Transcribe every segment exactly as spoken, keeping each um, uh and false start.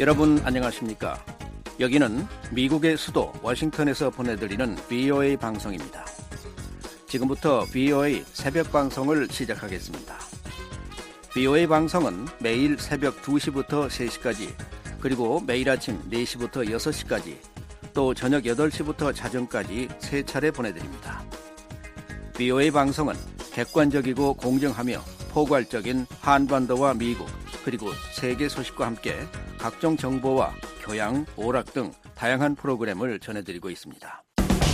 여러분 안녕하십니까? 여기는 미국의 수도 워싱턴에서 보내드리는 브이오에이 방송입니다. 지금부터 브이오에이 새벽 방송을 시작하겠습니다. 브이오에이 방송은 매일 새벽 두 시부터 세 시까지, 그리고 매일 아침 네 시부터 여섯 시까지, 또 저녁 여덟 시부터 자정까지 세 차례 보내드립니다. 브이오에이 방송은 객관적이고 공정하며 포괄적인 한반도와 미국, 그리고 세계 소식과 함께 각종 정보와 교양, 오락 등 다양한 프로그램을 전해드리고 있습니다.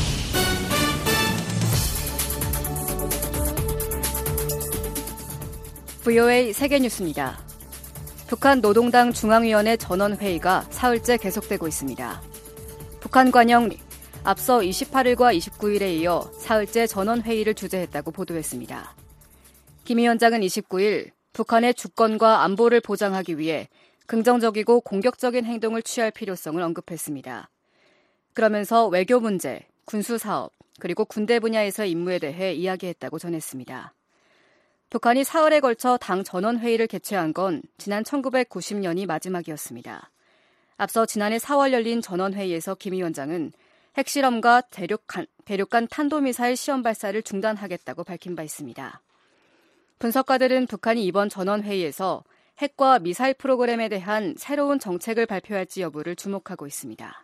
브이오에이 세계뉴스입니다. 북한 노동당 중앙위원회 전원회의가 사흘째 계속되고 있습니다. 북한 관영 앞서 이십팔 일과 이십구 일에 이어 사흘째 전원회의를 주재했다고 보도했습니다. 김 위원장은 이십구 일 북한의 주권과 안보를 보장하기 위해 긍정적이고 공격적인 행동을 취할 필요성을 언급했습니다. 그러면서 외교 문제, 군수사업, 그리고 군대 분야에서의 임무에 대해 이야기했다고 전했습니다. 북한이 사흘에 걸쳐 당 전원회의를 개최한 건 지난 천구백구십 년이 마지막이었습니다. 앞서 지난해 사월 열린 전원회의에서 김 위원장은 핵실험과 대륙간, 대륙간 탄도미사일 시험 발사를 중단하겠다고 밝힌 바 있습니다. 분석가들은 북한이 이번 전원회의에서 핵과 미사일 프로그램에 대한 새로운 정책을 발표할지 여부를 주목하고 있습니다.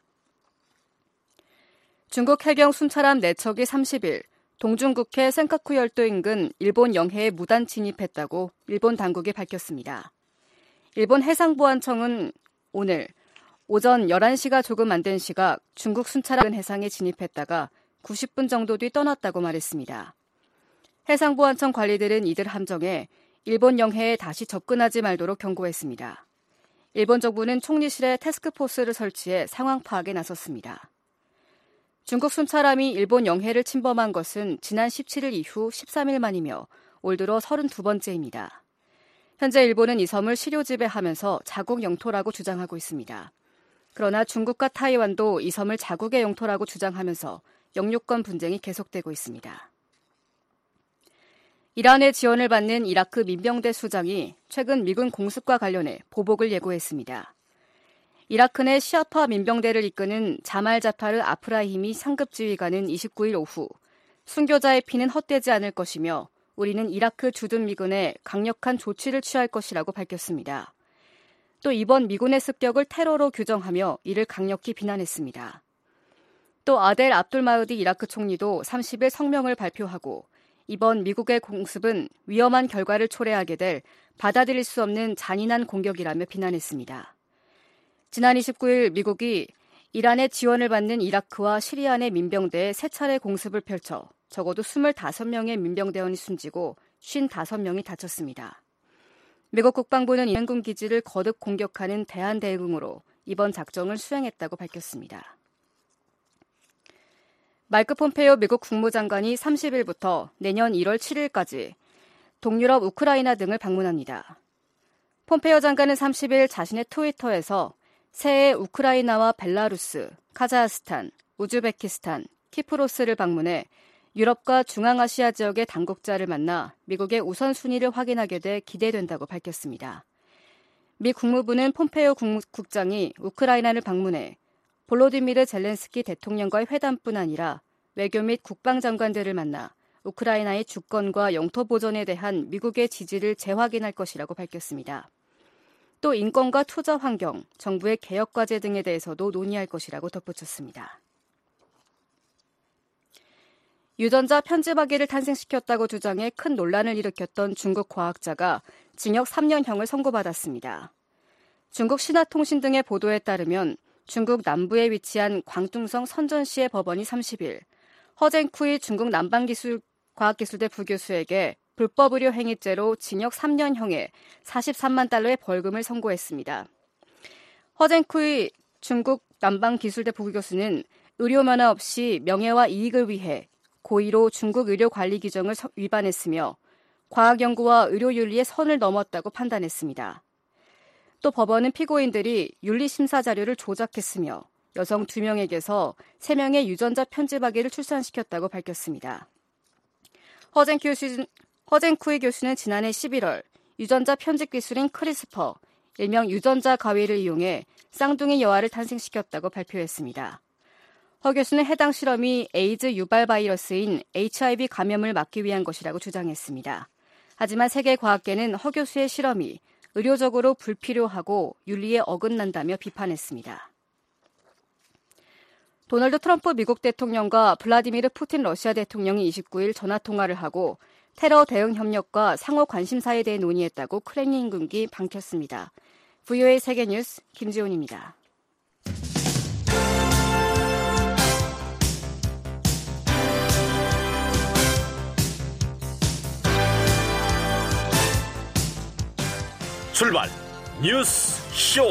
중국 해경 순찰함 네 척이 삼십 일 동중국해 센카쿠 열도 인근 일본 영해에 무단 진입했다고 일본 당국이 밝혔습니다. 일본 해상보안청은 오늘 오전 열한 시가 조금 안 된 시각 중국 순찰함 해상에 진입했다가 구십 분 정도 뒤 떠났다고 말했습니다. 해상보안청 관리들은 이들 함정에 일본 영해에 다시 접근하지 말도록 경고했습니다. 일본 정부는 총리실에 태스크포스를 설치해 상황 파악에 나섰습니다. 중국 순찰함이 일본 영해를 침범한 것은 지난 십칠 일 이후 십삼 일 만이며 올 들어 서른두 번째입니다. 현재 일본은 이 섬을 실효 지배하면서 자국 영토라고 주장하고 있습니다. 그러나 중국과 타이완도 이 섬을 자국의 영토라고 주장하면서 영유권 분쟁이 계속되고 있습니다. 이란의 지원을 받는 이라크 민병대 수장이 최근 미군 공습과 관련해 보복을 예고했습니다. 이라크 내 시아파 민병대를 이끄는 자말 자파르 아프라힘이 상급 지휘관은 이십구 일 오후 순교자의 피는 헛되지 않을 것이며 우리는 이라크 주둔 미군에 강력한 조치를 취할 것이라고 밝혔습니다. 또 이번 미군의 습격을 테러로 규정하며 이를 강력히 비난했습니다. 또 아델 압둘 마흐디 이라크 총리도 삼십 일 성명을 발표하고 이번 미국의 공습은 위험한 결과를 초래하게 될 받아들일 수 없는 잔인한 공격이라며 비난했습니다. 지난 이십구 일 미국이 이란의 지원을 받는 이라크와 시리아 내 민병대에 세 차례 공습을 펼쳐 적어도 이십오 명의 민병대원이 숨지고 오십오 명이 다쳤습니다. 미국 국방부는 이란군 기지를 거듭 공격하는 대한 대응으로 이번 작전을 수행했다고 밝혔습니다. 마이크 폼페이오 미국 국무장관이 삼십 일부터 내년 일월 칠 일까지 동유럽, 우크라이나 등을 방문합니다. 폼페이오 장관은 삼십 일 자신의 트위터에서 새해 우크라이나와 벨라루스, 카자흐스탄, 우즈베키스탄, 키프로스를 방문해 유럽과 중앙아시아 지역의 당국자를 만나 미국의 우선순위를 확인하게 돼 기대된다고 밝혔습니다. 미 국무부는 폼페이오 국장이 우크라이나를 방문해 볼로디미르 젤렌스키 대통령과의 회담뿐 아니라 외교 및 국방장관들을 만나 우크라이나의 주권과 영토 보전에 대한 미국의 지지를 재확인할 것이라고 밝혔습니다. 또 인권과 투자 환경, 정부의 개혁 과제 등에 대해서도 논의할 것이라고 덧붙였습니다. 유전자 편집하기를 탄생시켰다고 주장해 큰 논란을 일으켰던 중국 과학자가 징역 삼 년형을 선고받았습니다. 중국 신화통신 등의 보도에 따르면 중국 남부에 위치한 광둥성 선전시의 법원이 삼십 일 허쟁쿠이 중국 남방과학기술대 부교수에게 불법 의료 행위죄로 징역 삼 년형에 사십삼만 달러의 벌금을 선고했습니다. 허쟁쿠이 중국 남방기술대 부교수는 의료 면허 없이 명예와 이익을 위해 고의로 중국 의료 관리 규정을 위반했으며 과학연구와 의료윤리의 선을 넘었다고 판단했습니다. 또 법원은 피고인들이 윤리심사 자료를 조작했으며 여성 두 명에게서 세 명의 유전자 편집하기를 출산시켰다고 밝혔습니다. 허쟁 교수는, 허쟁쿠이 교수는 지난해 십일월 유전자 편집 기술인 크리스퍼, 일명 유전자 가위를 이용해 쌍둥이 여아를 탄생시켰다고 발표했습니다. 허 교수는 해당 실험이 에이즈 유발 바이러스인 에이치아이브이 감염을 막기 위한 것이라고 주장했습니다. 하지만 세계과학계는 허 교수의 실험이 의료적으로 불필요하고 윤리에 어긋난다며 비판했습니다. 도널드 트럼프 미국 대통령과 블라디미르 푸틴 러시아 대통령이 이십구일 전화통화를 하고 테러 대응 협력과 상호 관심사에 대해 논의했다고 크렘린궁이 밝혔습니다. 브이오에이 세계뉴스 김지훈입니다. 출발 뉴스 쇼.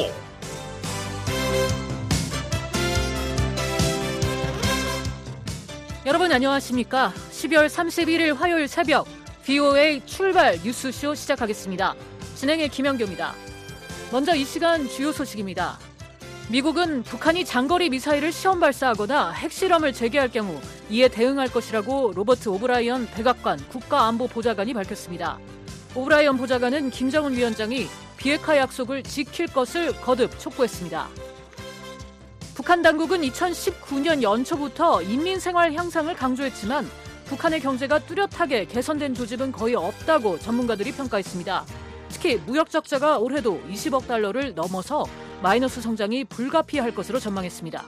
여러분 안녕하십니까? 십이월 삼십일일 화요일 새벽 브이오에이 출발 뉴스쇼 시작하겠습니다. 진행의 김영교입니다. 먼저 이 시간 주요 소식입니다. 미국은 북한이 장거리 미사일을 시험 발사하거나 핵실험을 재개할 경우 이에 대응할 것이라고 로버트 오브라이언 백악관 국가안보보좌관이 밝혔습니다. 오브라이언 보좌관은 김정은 위원장이 비핵화 약속을 지킬 것을 거듭 촉구했습니다. 북한 당국은 이천십구년 연초부터 인민생활 향상을 강조했지만 북한의 경제가 뚜렷하게 개선된 조짐은 거의 없다고 전문가들이 평가했습니다. 특히 무역 적자가 올해도 이십억 달러를 넘어서 마이너스 성장이 불가피할 것으로 전망했습니다.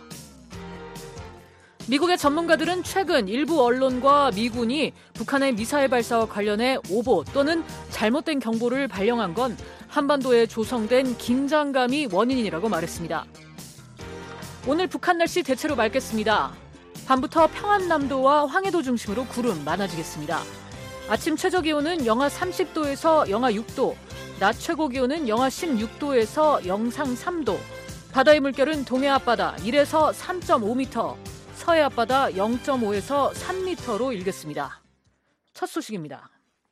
미국의 전문가들은 최근 일부 언론과 미군이 북한의 미사일 발사와 관련해 오보 또는 잘못된 경보를 발령한 건 한반도에 조성된 긴장감이 원인이라고 말했습니다. 오늘 북한 날씨 대체로 맑겠습니다. 밤부터 평안남도와 황해도 중심으로 구름 많아지겠습니다. 아침 최저기온은 영하 삼십도에서 영하 육도, 낮 최고기온은 영하 십육도에서 영상 삼도, 바다의 물결은 동해 앞바다 일에서 삼점오 미터, 서해 앞바다 영점오에서 삼 미터로 일겠습니다. 첫 소식입니다.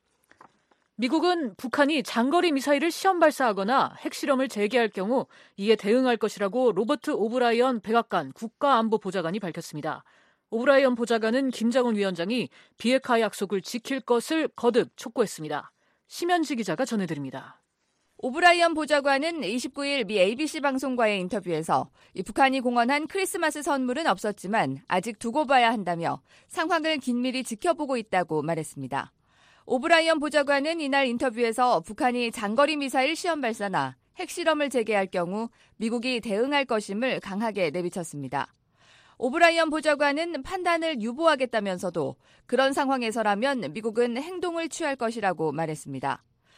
미국은 북한이 장거리 미사일을 시험 발사하거나 핵실험을 재개할 경우 이에 대응할 것이라고 로버트 오브라이언 백악관 국가안보보좌관이 밝혔습니다. 오브라이언 보좌관은 김정은 위원장이 비핵화 약속을 지킬 것을 거듭 촉구했습니다. 심현지 기자가 전해드립니다. 오브라이언 보좌관은 이십구일 미 에이비씨 방송과의 인터뷰에서 북한이 공언한 크리스마스 선물은 없었지만 아직 두고 봐야 한다며 상황을 긴밀히 지켜보고 있다고 말했습니다. 오브라이언 보좌관은 이날 인터뷰에서 북한이 장거리 미사일 시험 발사나 핵실험을 재개할 경우 미국이 대응할 것임을 강하게 내비쳤습니다. 오브라이언 보좌관은 판단을 유보하겠다면서도 그런 상황에서라면 미국은 행동을 취할 것이라고 말했습니다.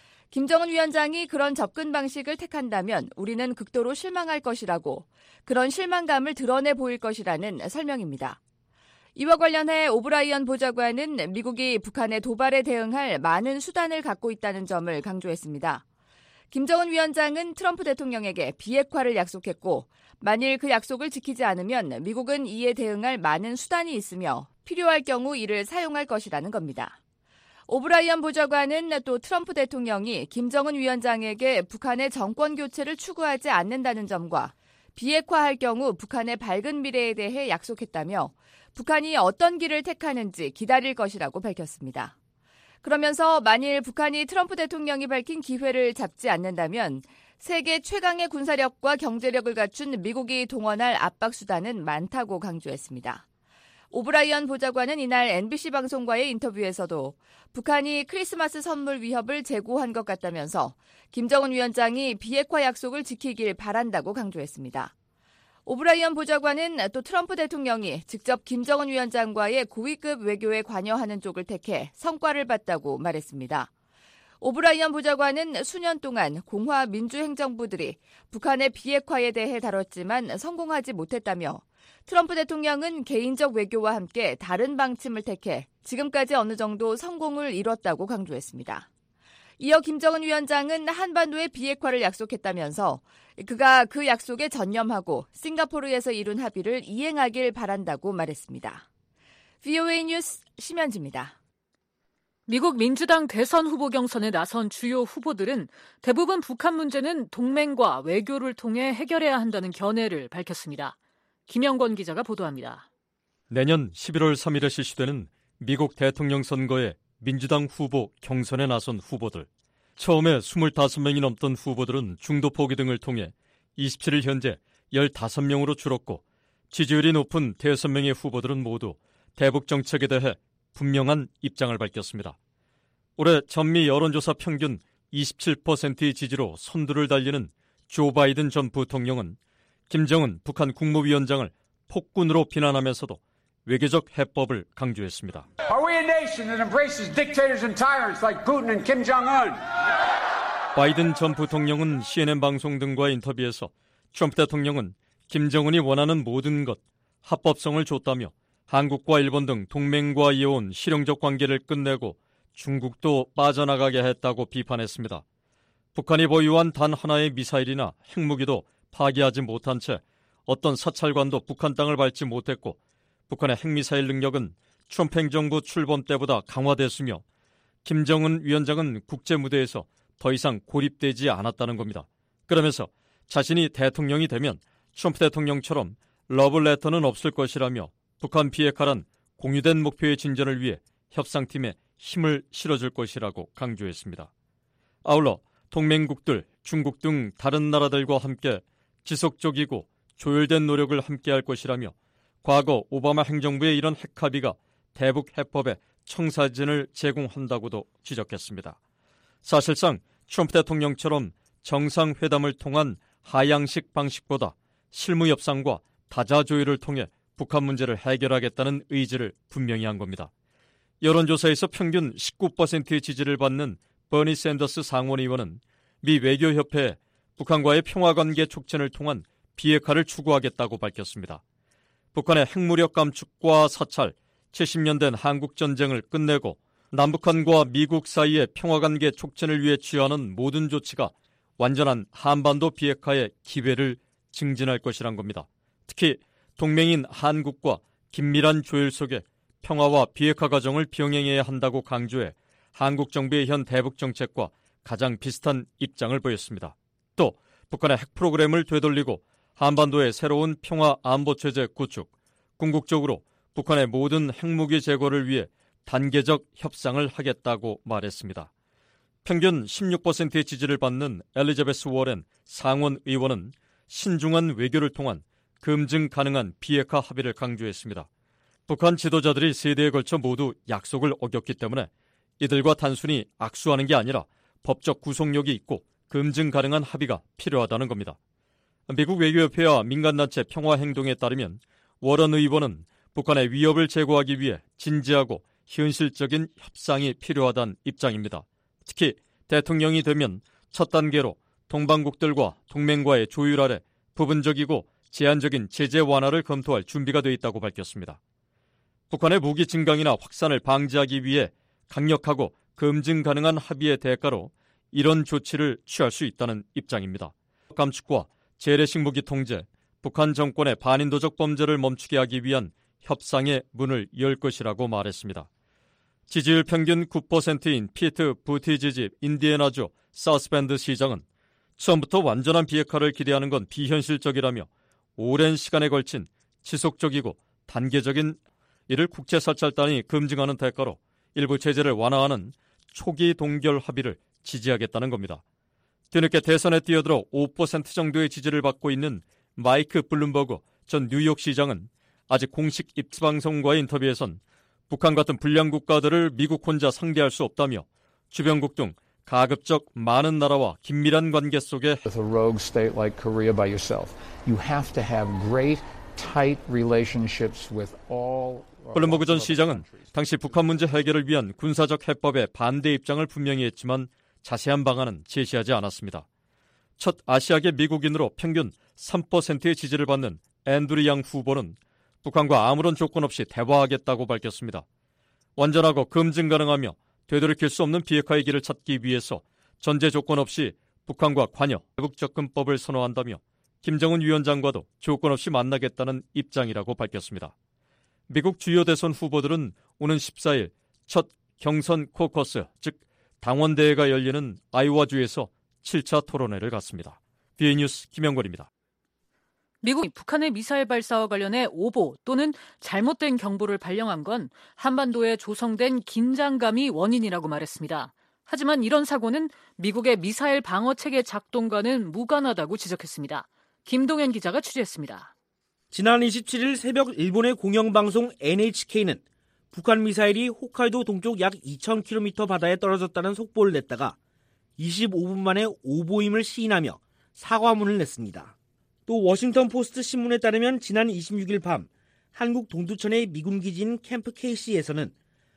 김정은 위원장이 그런 접근 방식을 택한다면 우리는 극도로 실망할 것이라고 그런 실망감을 드러내 보일 것이라는 설명입니다. 이와 관련해 오브라이언 보좌관은 미국이 북한의 도발에 대응할 많은 수단을 갖고 있다는 점을 강조했습니다. 김정은 위원장은 트럼프 대통령에게 비핵화를 약속했고 만일 그 약속을 지키지 않으면 미국은 이에 대응할 많은 수단이 있으며 필요할 경우 이를 사용할 것이라는 겁니다. 오브라이언 보좌관은 또 트럼프 대통령이 김정은 위원장에게 북한의 정권 교체를 추구하지 않는다는 점과 비핵화할 경우 북한의 밝은 미래에 대해 약속했다며 북한이 어떤 길을 택하는지 기다릴 것이라고 밝혔습니다. 그러면서 만일 북한이 트럼프 대통령이 밝힌 기회를 잡지 않는다면 세계 최강의 군사력과 경제력을 갖춘 미국이 동원할 압박수단은 많다고 강조했습니다. 오브라이언 보좌관은 이날 엠비씨 방송과의 인터뷰에서도 북한이 크리스마스 선물 위협을 제고한 것 같다면서 김정은 위원장이 비핵화 약속을 지키길 바란다고 강조했습니다. 오브라이언 보좌관은 또 트럼프 대통령이 직접 김정은 위원장과의 고위급 외교에 관여하는 쪽을 택해 성과를 봤다고 말했습니다. 오브라이언 보좌관은 수년 동안 공화 민주행정부들이 북한의 비핵화에 대해 다뤘지만 성공하지 못했다며 트럼프 대통령은 개인적 외교와 함께 다른 방침을 택해 지금까지 어느 정도 성공을 이뤘다고 강조했습니다. 이어 김정은 위원장은 한반도의 비핵화를 약속했다면서 그가 그 약속에 전념하고 싱가포르에서 이룬 합의를 이행하길 바란다고 말했습니다. 브이오에이 뉴스 심현지입니다. 미국 민주당 대선 후보 경선에 나선 주요 후보들은 대부분 북한 문제는 동맹과 외교를 통해 해결해야 한다는 견해를 밝혔습니다. 김영권 기자가 보도합니다. 내년 십일월 삼일에 실시되는 미국 대통령 선거에 민주당 후보 경선에 나선 후보들, 처음에 스물다섯 명이 넘던 후보들은 중도 포기 등을 통해 이십칠 일 현재 열다섯 명으로 줄었고 지지율이 높은 대여섯 명의 후보들은 모두 대북 정책에 대해 분명한 입장을 밝혔습니다. 올해 전미 여론조사 평균 이십칠 퍼센트의 지지로 선두를 달리는 조 바이든 전 부통령은 김정은 북한 국무위원장을 폭군으로 비난하면서도 외교적 해법을 강조했습니다. Are we a nation that embraces dictators and tyrants like Putin and Kim Jong-un? 바이든 전 부통령은 씨엔엔 방송 등과의 인터뷰에서 트럼프 대통령은 김정은이 원하는 모든 것, 합법성을 줬다며 한국과 일본 등 동맹과 이어온 실용적 관계를 끝내고 중국도 빠져나가게 했다고 비판했습니다. 북한이 보유한 단 하나의 미사일이나 핵무기도 파기하지 못한 채 어떤 사찰관도 북한 땅을 밟지 못했고 북한의 핵미사일 능력은 트럼프 행정부 출범 때보다 강화됐으며 김정은 위원장은 국제 무대에서 더 이상 고립되지 않았다는 겁니다. 그러면서 자신이 대통령이 되면 트럼프 대통령처럼 러브레터는 없을 것이라며 북한 비핵화란 공유된 목표의 진전을 위해 협상팀에 힘을 실어줄 것이라고 강조했습니다. 아울러 동맹국들, 중국 등 다른 나라들과 함께 지속적이고 조율된 노력을 함께할 것이라며 과거 오바마 행정부의 이런 핵합의가 대북 해법의 청사진을 제공한다고도 지적했습니다. 사실상 트럼프 대통령처럼 정상회담을 통한 하향식 방식보다 실무 협상과 다자 조율을 통해 북한 문제를 해결하겠다는 의지를 분명히 한 겁니다. 여론조사에서 평균 십구 퍼센트의 지지를 받는 버니 샌더스 상원의원은 미 외교협회에 북한과의 평화관계 촉진을 통한 비핵화를 추구하겠다고 밝혔습니다. 북한의 핵무력 감축과 사찰, 칠십 년 된 한국전쟁을 끝내고 남북한과 미국 사이의 평화관계 촉진을 위해 취하는 모든 조치가 완전한 한반도 비핵화의 기회를 증진할 것이란 겁니다. 특히 동맹인 한국과 긴밀한 조율 속에 평화와 비핵화 과정을 병행해야 한다고 강조해 한국 정부의 현 대북 정책과 가장 비슷한 입장을 보였습니다. 또 북한의 핵 프로그램을 되돌리고 한반도의 새로운 평화 안보 체제 구축, 궁극적으로 북한의 모든 핵무기 제거를 위해 단계적 협상을 하겠다고 말했습니다. 평균 십육 퍼센트의 지지를 받는 엘리자베스 워렌 상원 의원은 신중한 외교를 통한 검증 가능한 비핵화 합의를 강조했습니다. 북한 지도자들이 세대에 걸쳐 모두 약속을 어겼기 때문에 이들과 단순히 악수하는 게 아니라 법적 구속력이 있고 검증 가능한 합의가 필요하다는 겁니다. 미국 외교협회와 민간단체 평화행동에 따르면 워런 의원은 북한의 위협을 제거하기 위해 진지하고 현실적인 협상이 필요하다는 입장입니다. 특히 대통령이 되면 첫 단계로 동방국들과 동맹과의 조율 아래 부분적이고 제한적인 제재 완화를 검토할 준비가 돼 있다고 밝혔습니다. 북한의 무기 증강이나 확산을 방지하기 위해 강력하고 검증 가능한 합의의 대가로 이런 조치를 취할 수 있다는 입장입니다. 감축과 재래식 무기 통제, 북한 정권의 반인도적 범죄를 멈추게 하기 위한 협상의 문을 열 것이라고 말했습니다. 지지율 평균 구 퍼센트인 피트 부티지지 인디애나주 사우스밴드 시장은 처음부터 완전한 비핵화를 기대하는 건 비현실적이라며 오랜 시간에 걸친 지속적이고 단계적인 이를 국제사찰단이 검증하는 대가로 일부 제재를 완화하는 초기 동결 합의를 지지하겠다는 겁니다. 뒤늦게 대선에 뛰어들어 오 퍼센트 정도의 지지를 받고 있는 마이크 블룸버그 전 뉴욕시장은 아직 공식 입지방송과의 인터뷰에선 북한 같은 불량 국가들을 미국 혼자 상대할 수 없다며 주변국 등 가급적 많은 나라와 긴밀한 관계 속에 With a rogue state like Korea by yourself, you have to have great, tight relationships with all. 블룸버그 전 시장은 당시 북한 문제 해결을 위한 군사적 해법에 반대 입장을 분명히 했지만 자세한 방안은 제시하지 않았습니다. 첫 아시아계 미국인으로 평균 삼 퍼센트의 지지를 받는 앤드류 양 후보는 북한과 아무런 조건 없이 대화하겠다고 밝혔습니다. 완전하고 검증 가능하며 되돌이킬 수 없는 비핵화의 길을 찾기 위해서 전제 조건 없이 북한과 관여, 대북 접근법을 선호한다며 김정은 위원장과도 조건 없이 만나겠다는 입장이라고 밝혔습니다. 미국 주요 대선 후보들은 오는 십사 일 첫 경선 코커스, 즉 당원대회가 열리는 아이오와주에서 칠 차 토론회를 갖습니다. 비에이 뉴스 김영걸입니다. 미국이 북한의 미사일 발사와 관련해 오보 또는 잘못된 경보를 발령한 건 한반도에 조성된 긴장감이 원인이라고 말했습니다. 하지만 이런 사고는 미국의 미사일 방어 체계 작동과는 무관하다고 지적했습니다. 김동현 기자가 취재했습니다. 지난 이십칠일 새벽 일본의 공영방송 엔에이치케이는 북한 미사일이 홋카이도 동쪽 약 이천 킬로미터 바다에 떨어졌다는 속보를 냈다가 이십오 분 만에 오보임을 시인하며 사과문을 냈습니다. 또 워싱턴 포스트 신문에 따르면 지난 이십육일 밤 한국 동두천의 미군 기지인 캠프 케이시에서는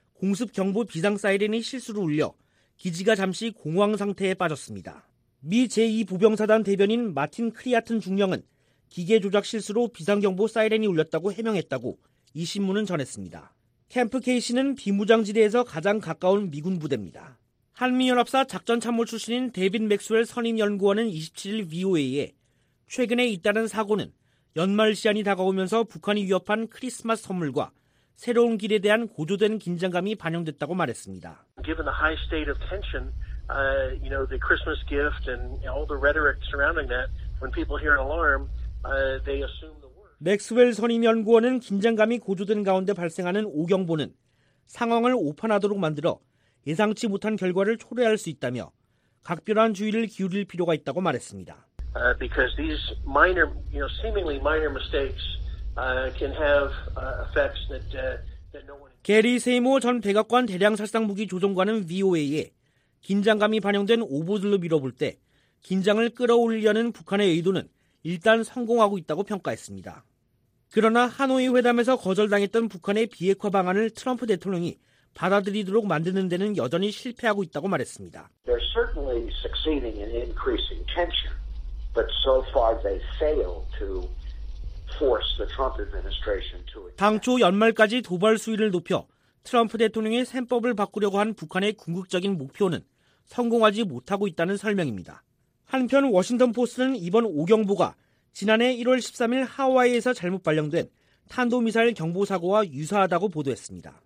공습 경보 비상 사이렌이 실수로 울려 기지가 잠시 공황 상태에 빠졌습니다. 미 제이 보병사단 대변인 마틴 크리아튼 중령은 기계 조작 실수로 비상경보 사이렌이 울렸다고 해명했다고 이 신문은 전했습니다. 캠프 케이시는 비무장지대에서 가장 가까운 미군 부대입니다. 한미연합사 작전참모 출신인 데이빗 맥스웰 선임연구원은 이십칠일 브이오에이에 최근에 잇따른 사고는 연말 시한이 다가오면서 북한이 위협한 크리스마스 선물과 새로운 길에 대한 고조된 긴장감이 반영됐다고 말했습니다. Given the high state of tension, uh, you know, the Christmas gift and all the rhetoric surrounding that, when people hear an alarm, uh, they assume the word. 맥스웰 선임연구원은 긴장감이 고조된 가운데 발생하는 오경보는 상황을 오판하도록 만들어 예상치 못한 결과를 초래할 수 있다며 각별한 주의를 기울일 필요가 있다고 말했습니다. Uh, because these minor, you know, seemingly minor mistakes uh, can have uh, effects that, uh, that no one. 게리 세이모 전 백악관 대량살상무기 조종관은 브이오에이에 긴장감이 반영된 오보들로 밀어볼 때 긴장을 끌어올리려는 북한의 의도는 일단 성공하고 있다고 평가했습니다. 그러나 하노이 회담에서 거절당했던 북한의 비핵화 방안을 트럼프 대통령이 받아들이도록 만드는 데는 여전히 실패하고 있다고 말했습니다. They're certainly succeeding in increasing tension, but so far they failed to force the Trump administration to it. 당초 연말까지 도발 수위를 높여 트럼프 대통령의 셈법을 바꾸려고 한 북한의 궁극적인 목표는 성공하지 못하고 있다는 설명입니다. 한편 워싱턴 포스트는 이번 오경보가 지난해 일월 십삼일 하와이에서 잘못 발령된 탄도미사일 경보 사고와 유사하다고 보도했습니다.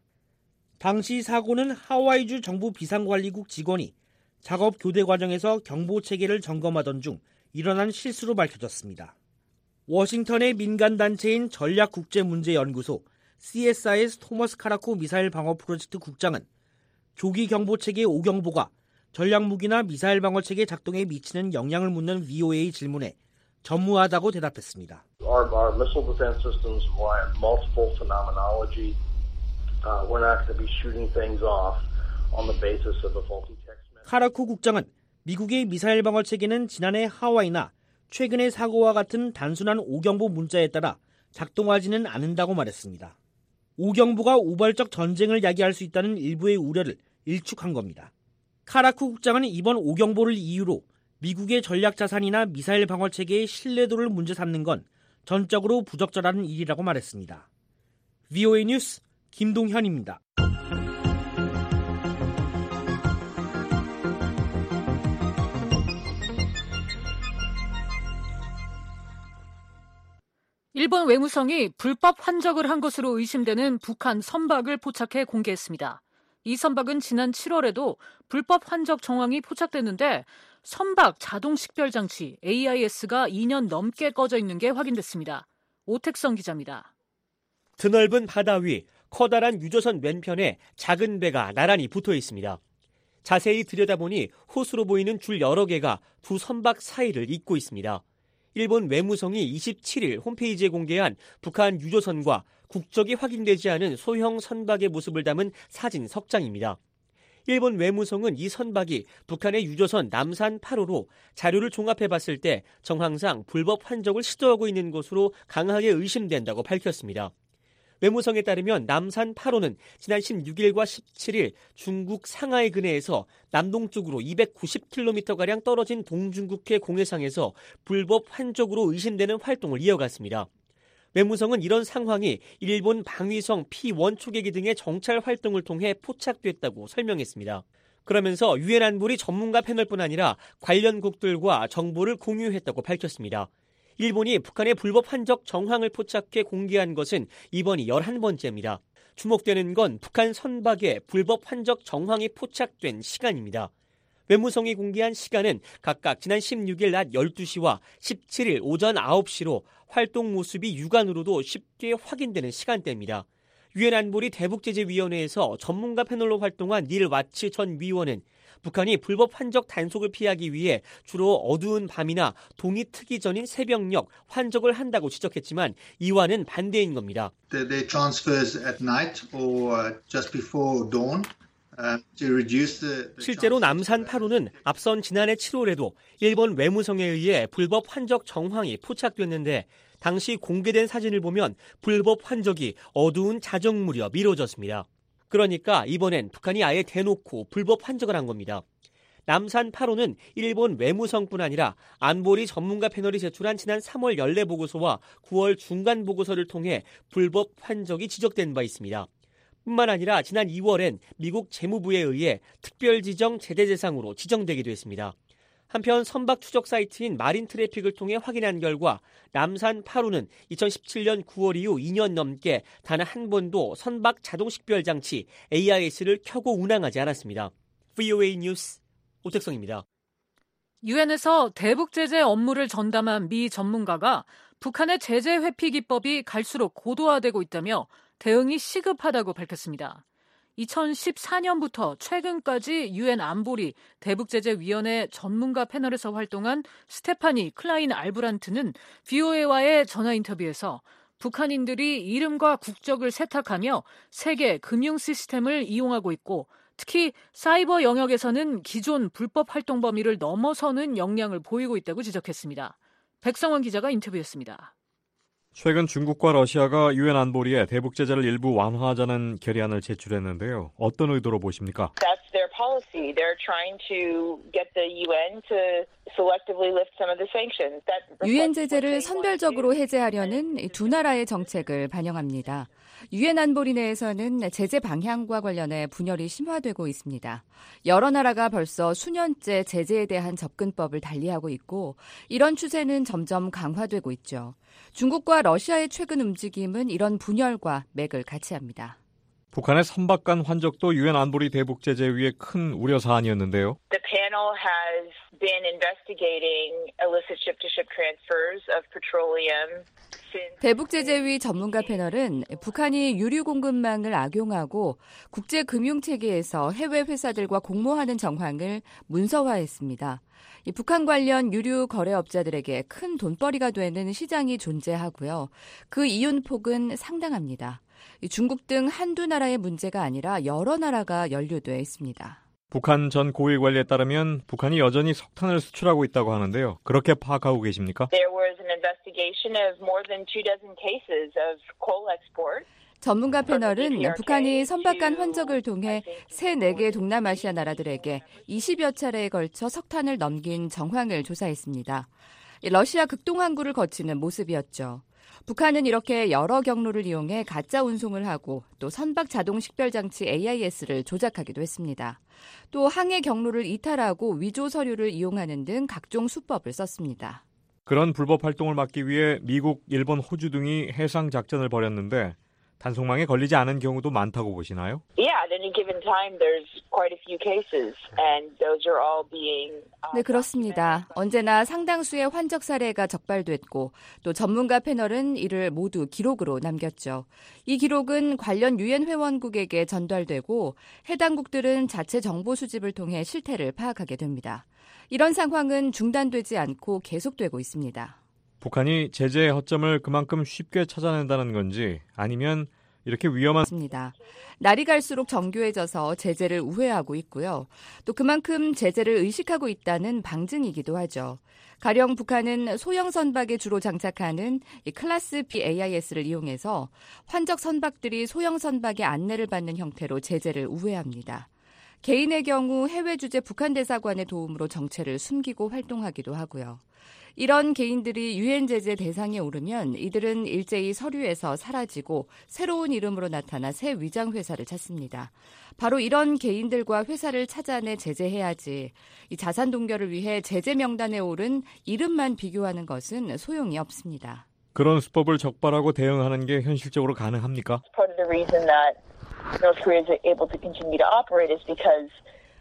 당시 사고는 하와이주 정부 비상관리국 직원이 작업 교대 과정에서 경보 체계를 점검하던 중 일어난 실수로 밝혀졌습니다. 워싱턴의 민간단체인 전략국제문제연구소 씨에스아이에스 토머스 카라코 미사일 방어 프로젝트 국장은 조기 경보 체계 오경보가 전략무기나 미사일 방어 체계 작동에 미치는 영향을 묻는 브이오에이 질문에 전무하다고 대답했습니다. Our, our missile defense systems rely on multiple phenomenology. Uh, we're not going to be shooting things off on the basis of a faulty text message. 카라코 국장은 미국의 미사일 방어 체계는 지난해 하와이나 최근의 사고와 같은 단순한 오경보 문자에 따라 작동하지는 않는다고 말했습니다. 오경보가 우발적 전쟁을 야기할 수 있다는 일부의 우려를 일축한 겁니다. 카라코 국장은 이번 오경보를 이유로 미국의 전략 자산이나 미사일 방어 체계의 신뢰도를 문제 삼는 건 전적으로 부적절한 일이라고 말했습니다. 브이오에이 뉴스 김동현입니다. 일본 외무성이 불법 환적을 한 것으로 의심되는 북한 선박을 포착해 공개했습니다. 이 선박은 지난 칠월에도 불법 환적 정황이 포착됐는데 선박 자동 식별 장치 에이아이에스가 이 년 넘게 꺼져 있는 게 확인됐습니다. 오택성 기자입니다. 드넓은 바다 위 커다란 유조선 왼편에 작은 배가 나란히 붙어 있습니다. 자세히 들여다보니 호수로 보이는 줄 여러 개가 두 선박 사이를 잇고 있습니다. 일본 외무성이 이십칠일 홈페이지에 공개한 북한 유조선과 국적이 확인되지 않은 소형 선박의 모습을 담은 사진 석 장입니다. 일본 외무성은 이 선박이 북한의 유조선 남산 팔 호로 자료를 종합해봤을 때 정황상 불법 환적을 시도하고 있는 것으로 강하게 의심된다고 밝혔습니다. 외무성에 따르면 남산 팔 호는 지난 십육일과 십칠일 중국 상하이 근해에서 남동쪽으로 이백구십 킬로미터가량 떨어진 동중국해 공해상에서 불법 환적으로 의심되는 활동을 이어갔습니다. 외무성은 이런 상황이 일본 방위성 피 원 초계기 등의 정찰 활동을 통해 포착됐다고 설명했습니다. 그러면서 유엔 안보리 전문가 패널뿐 아니라 관련국들과 정보를 공유했다고 밝혔습니다. 일본이 북한의 불법 환적 정황을 포착해 공개한 것은 이번이 열한 번째입니다. 주목되는 건 북한 선박의 불법 환적 정황이 포착된 시간입니다. 외무성이 공개한 시간은 각각 지난 십육일 낮 열두 시와 십칠일 오전 아홉 시로 활동 모습이 육안으로도 쉽게 확인되는 시간대입니다. 유엔 안보리 대북제재위원회에서 전문가 패널로 활동한 닐 와츠 전 위원은 북한이 불법 환적 단속을 피하기 위해 주로 어두운 밤이나 동이 트기 전인 새벽녘 환적을 한다고 지적했지만 이와는 반대인 겁니다. They, they transfers at night or just before dawn. 실제로 남산 팔 호는 앞선 지난해 칠월에도 일본 외무성에 의해 불법 환적 정황이 포착됐는데 당시 공개된 사진을 보면 불법 환적이 어두운 자정 무렵 이루어졌습니다. 그러니까 이번엔 북한이 아예 대놓고 불법 환적을 한 겁니다. 남산 팔 호는 일본 외무성뿐 아니라 안보리 전문가 패널이 제출한 지난 삼월 연례 보고서와 구월 중간 보고서를 통해 불법 환적이 지적된 바 있습니다. 뿐만 아니라 지난 이월엔 미국 재무부에 의해 특별지정 제대대상으로 지정되기도 했습니다. 한편 선박 추적 사이트인 마린 트래픽을 통해 확인한 결과 남산 팔 호는 이천십칠 년 구월 이후 이 년 넘게 단 한 번도 선박 자동 식별 장치 에이아이에스를 켜고 운항하지 않았습니다. 브이오에이 뉴스 오택성입니다. 유엔에서 대북 제재 업무를 전담한 미 전문가가 북한의 제재 회피 기법이 갈수록 고도화되고 있다며 대응이 시급하다고 밝혔습니다. 이천십사 년부터 최근까지 유엔 안보리 대북제재위원회 전문가 패널에서 활동한 스테파니 클라인 알브란트는 브이오에이와의 전화 인터뷰에서 북한인들이 이름과 국적을 세탁하며 세계 금융 시스템을 이용하고 있고 특히 사이버 영역에서는 기존 불법 활동 범위를 넘어서는 역량을 보이고 있다고 지적했습니다. 백성원 기자가 인터뷰했습니다. 최근 중국과 러시아가 유엔 안보리에 대북 제재를 일부 완화하자는 결의안을 제출했는데요. 어떤 의도로 보십니까? That's their policy. They're trying to get the 유엔 to selectively lift some of the sanctions. 유엔 제재를 선별적으로 해제하려는 두 나라의 정책을 반영합니다. 유엔 안보리 내에서는 제재 방향과 관련해 분열이 심화되고 있습니다. 여러 나라가 벌써 수년째 제재에 대한 접근법을 달리하고 있고 이런 추세는 점점 강화되고 있죠. 중국과 러시아의 최근 움직임은 이런 분열과 맥을 같이 합니다. 북한의 선박 간 환적도 유엔 안보리 대북 제재위의 큰 우려 사안이었는데요. The panel has been investigating illicit ship-to-ship transfers of petroleum. 대북제재위 전문가 패널은 북한이 유류 공급망을 악용하고 국제금융체계에서 해외 회사들과 공모하는 정황을 문서화했습니다. 이 북한 관련 유류 거래업자들에게 큰 돈벌이가 되는 시장이 존재하고요. 그 이윤폭은 상당합니다. 중국 등 한두 나라의 문제가 아니라 여러 나라가 연루돼 있습니다. 북한 전 고위 관리에 따르면 북한이 여전히 석탄을 수출하고 있다고 하는데요. 그렇게 파악하고 계십니까? There was an investigation of more than two dozen cases of coal export. 전문가 패널은 북한이 선박 간 환적을 통해 세, 네 개 동남아시아 나라들에게 이십여 차례에 걸쳐 석탄을 넘긴 정황을 조사했습니다. 러시아 극동항구를 거치는 모습이었죠. 북한은 이렇게 여러 경로를 이용해 가짜 운송을 하고 또 선박 자동 식별 장치 에이아이에스를 조작하기도 했습니다. 또 항해 경로를 이탈하고 위조 서류를 이용하는 등 각종 수법을 썼습니다. 그런 불법 활동을 막기 위해 미국, 일본, 호주 등이 해상 작전을 벌였는데 단속망에 걸리지 않은 경우도 많다고 보시나요? Yeah, at any given time there's quite a few cases and those are all being 네, 그렇습니다. 언제나 상당수의 환적 사례가 적발됐고 또 전문가 패널은 이를 모두 기록으로 남겼죠. 이 기록은 관련 유엔 회원국에게 전달되고 해당 국들은 자체 정보 수집을 통해 실태를 파악하게 됩니다. 이런 상황은 중단되지 않고 계속되고 있습니다. 북한이 제재의 허점을 그만큼 쉽게 찾아낸다는 건지 아니면 이렇게 위험한... 맞습니다. 날이 갈수록 정교해져서 제재를 우회하고 있고요. 또 그만큼 제재를 의식하고 있다는 방증이기도 하죠. 가령 북한은 소형 선박에 주로 장착하는 이 클래스 B 에이아이에스를 이용해서 환적 선박들이 소형 선박의 안내를 받는 형태로 제재를 우회합니다. 개인의 경우 해외 주재 북한 대사관의 도움으로 정체를 숨기고 활동하기도 하고요. 이런 개인들이 유엔 제재 대상에 오르면 이들은 일제히 서류에서 사라지고 새로운 이름으로 나타나 새 위장 회사를 찾습니다. 바로 이런 개인들과 회사를 찾아내 제재해야지 이 자산 동결을 위해 제재 명단에 오른 이름만 비교하는 것은 소용이 없습니다. 그런 수법을 적발하고 대응하는 게 현실적으로 가능합니까? Part of the reason that North Korea is able to continue to operate is because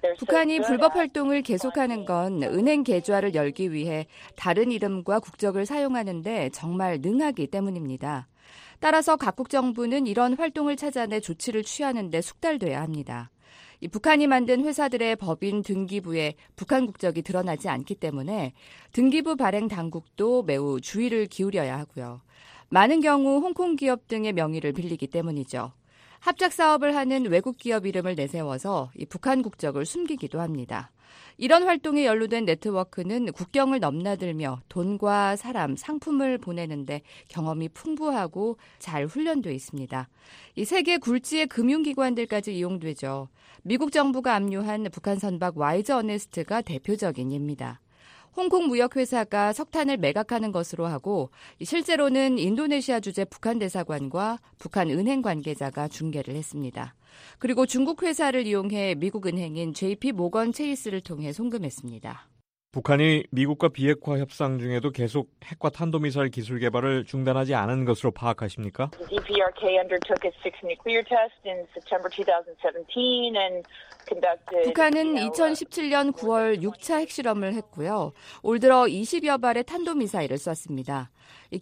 북한이 불법 활동을 계속하는 건 은행 계좌를 열기 위해 다른 이름과 국적을 사용하는데 정말 능하기 때문입니다. 따라서 각국 정부는 이런 활동을 찾아내 조치를 취하는 데 숙달돼야 합니다. 이 북한이 만든 회사들의 법인 등기부에 북한 국적이 드러나지 않기 때문에 등기부 발행 당국도 매우 주의를 기울여야 하고요. 많은 경우 홍콩 기업 등의 명의를 빌리기 때문이죠. 합작 사업을 하는 외국 기업 이름을 내세워서 이 북한 국적을 숨기기도 합니다. 이런 활동에 연루된 네트워크는 국경을 넘나들며 돈과 사람, 상품을 보내는데 경험이 풍부하고 잘 훈련돼 있습니다. 이 세계 굴지의 금융기관들까지 이용되죠. 미국 정부가 압류한 북한 선박 와이즈 어네스트가 대표적인 예입니다. 홍콩 무역회사가 석탄을 매각하는 것으로 하고 실제로는 인도네시아 주재 북한 대사관과 북한 은행 관계자가 중개를 했습니다. 그리고 중국 회사를 이용해 미국 은행인 제이피 모건 체이스를 통해 송금했습니다. 북한이 미국과 비핵화 협상 중에도 계속 핵과 탄도미사일 기술 개발을 중단하지 않은 것으로 파악하십니까? The D P R K undertook its sixth nuclear test in September twenty seventeen and conducted. 북한은 이천십칠 년 구월 육 차 핵실험을 했고요. 올 들어 이십여 발의 탄도미사일을 쐈습니다.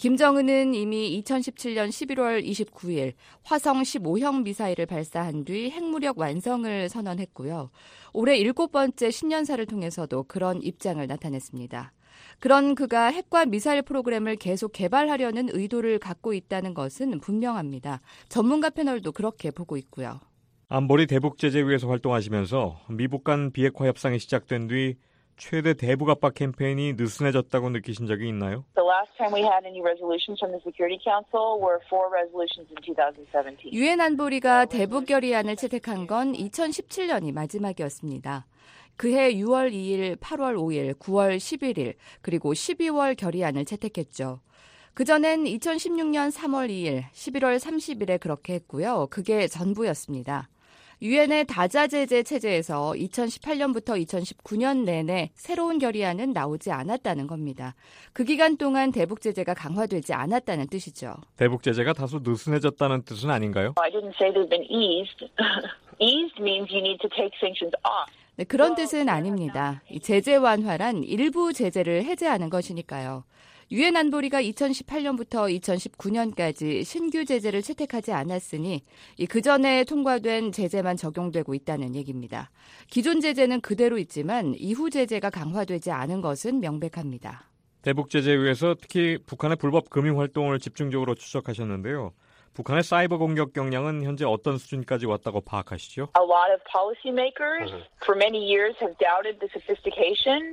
김정은은 이미 이천십칠 년 십일월 이십구일 화성 십오형 미사일을 발사한 뒤 핵무력 완성을 선언했고요. 올해 일곱 번째 신년사를 통해서도 그런 입장을 나타냈습니다. 그런 그가 핵과 미사일 프로그램을 계속 개발하려는 의도를 갖고 있다는 것은 분명합니다. 전문가 패널도 그렇게 보고 있고요. 안보리 대북제재위에서 활동하시면서 미북 간 비핵화 협상이 시작된 뒤 최대 대북 압박 캠페인이 느슨해졌다고 느끼신 적이 있나요? The last time we had any resolutions from the Security Council were four resolutions in twenty seventeen. 유엔 안보리가 대북 결의안을 채택한 건 이천십칠 년이 마지막이었습니다. 그해 유월 이일, 팔월 오일, 구월 십일일, 그리고 십이월 결의안을 채택했죠. 그전엔 이천십육 년 삼월 이일, 십일월 삼십일에 그렇게 했고요. 그게 전부였습니다. 유엔의 다자제재 체제에서 이천십팔 년부터 이천십구 년 내내 새로운 결의안은 나오지 않았다는 겁니다. 그 기간 동안 대북 제재가 강화되지 않았다는 뜻이죠. 대북 제재가 다소 느슨해졌다는 뜻은 아닌가요? I didn't say they've been eased. Eased means you need to take sanctions off. 네, 그런 뜻은 아닙니다. 이 제재 완화란 일부 제재를 해제하는 것이니까요. 유엔 안보리가 이천십팔 년부터 이천십구 년까지 신규 제재를 채택하지 않았으니 그전에 통과된 제재만 적용되고 있다는 얘기입니다. 기존 제재는 그대로 있지만 이후 제재가 강화되지 않은 것은 명백합니다. 대북제재위에서 특히 북한의 불법 금융활동을 집중적으로 추적하셨는데요. 북한의 사이버 공격 역량은 현재 어떤 수준까지 왔다고 파악하시죠? A lot of policymakers for many years have doubted the sophistication.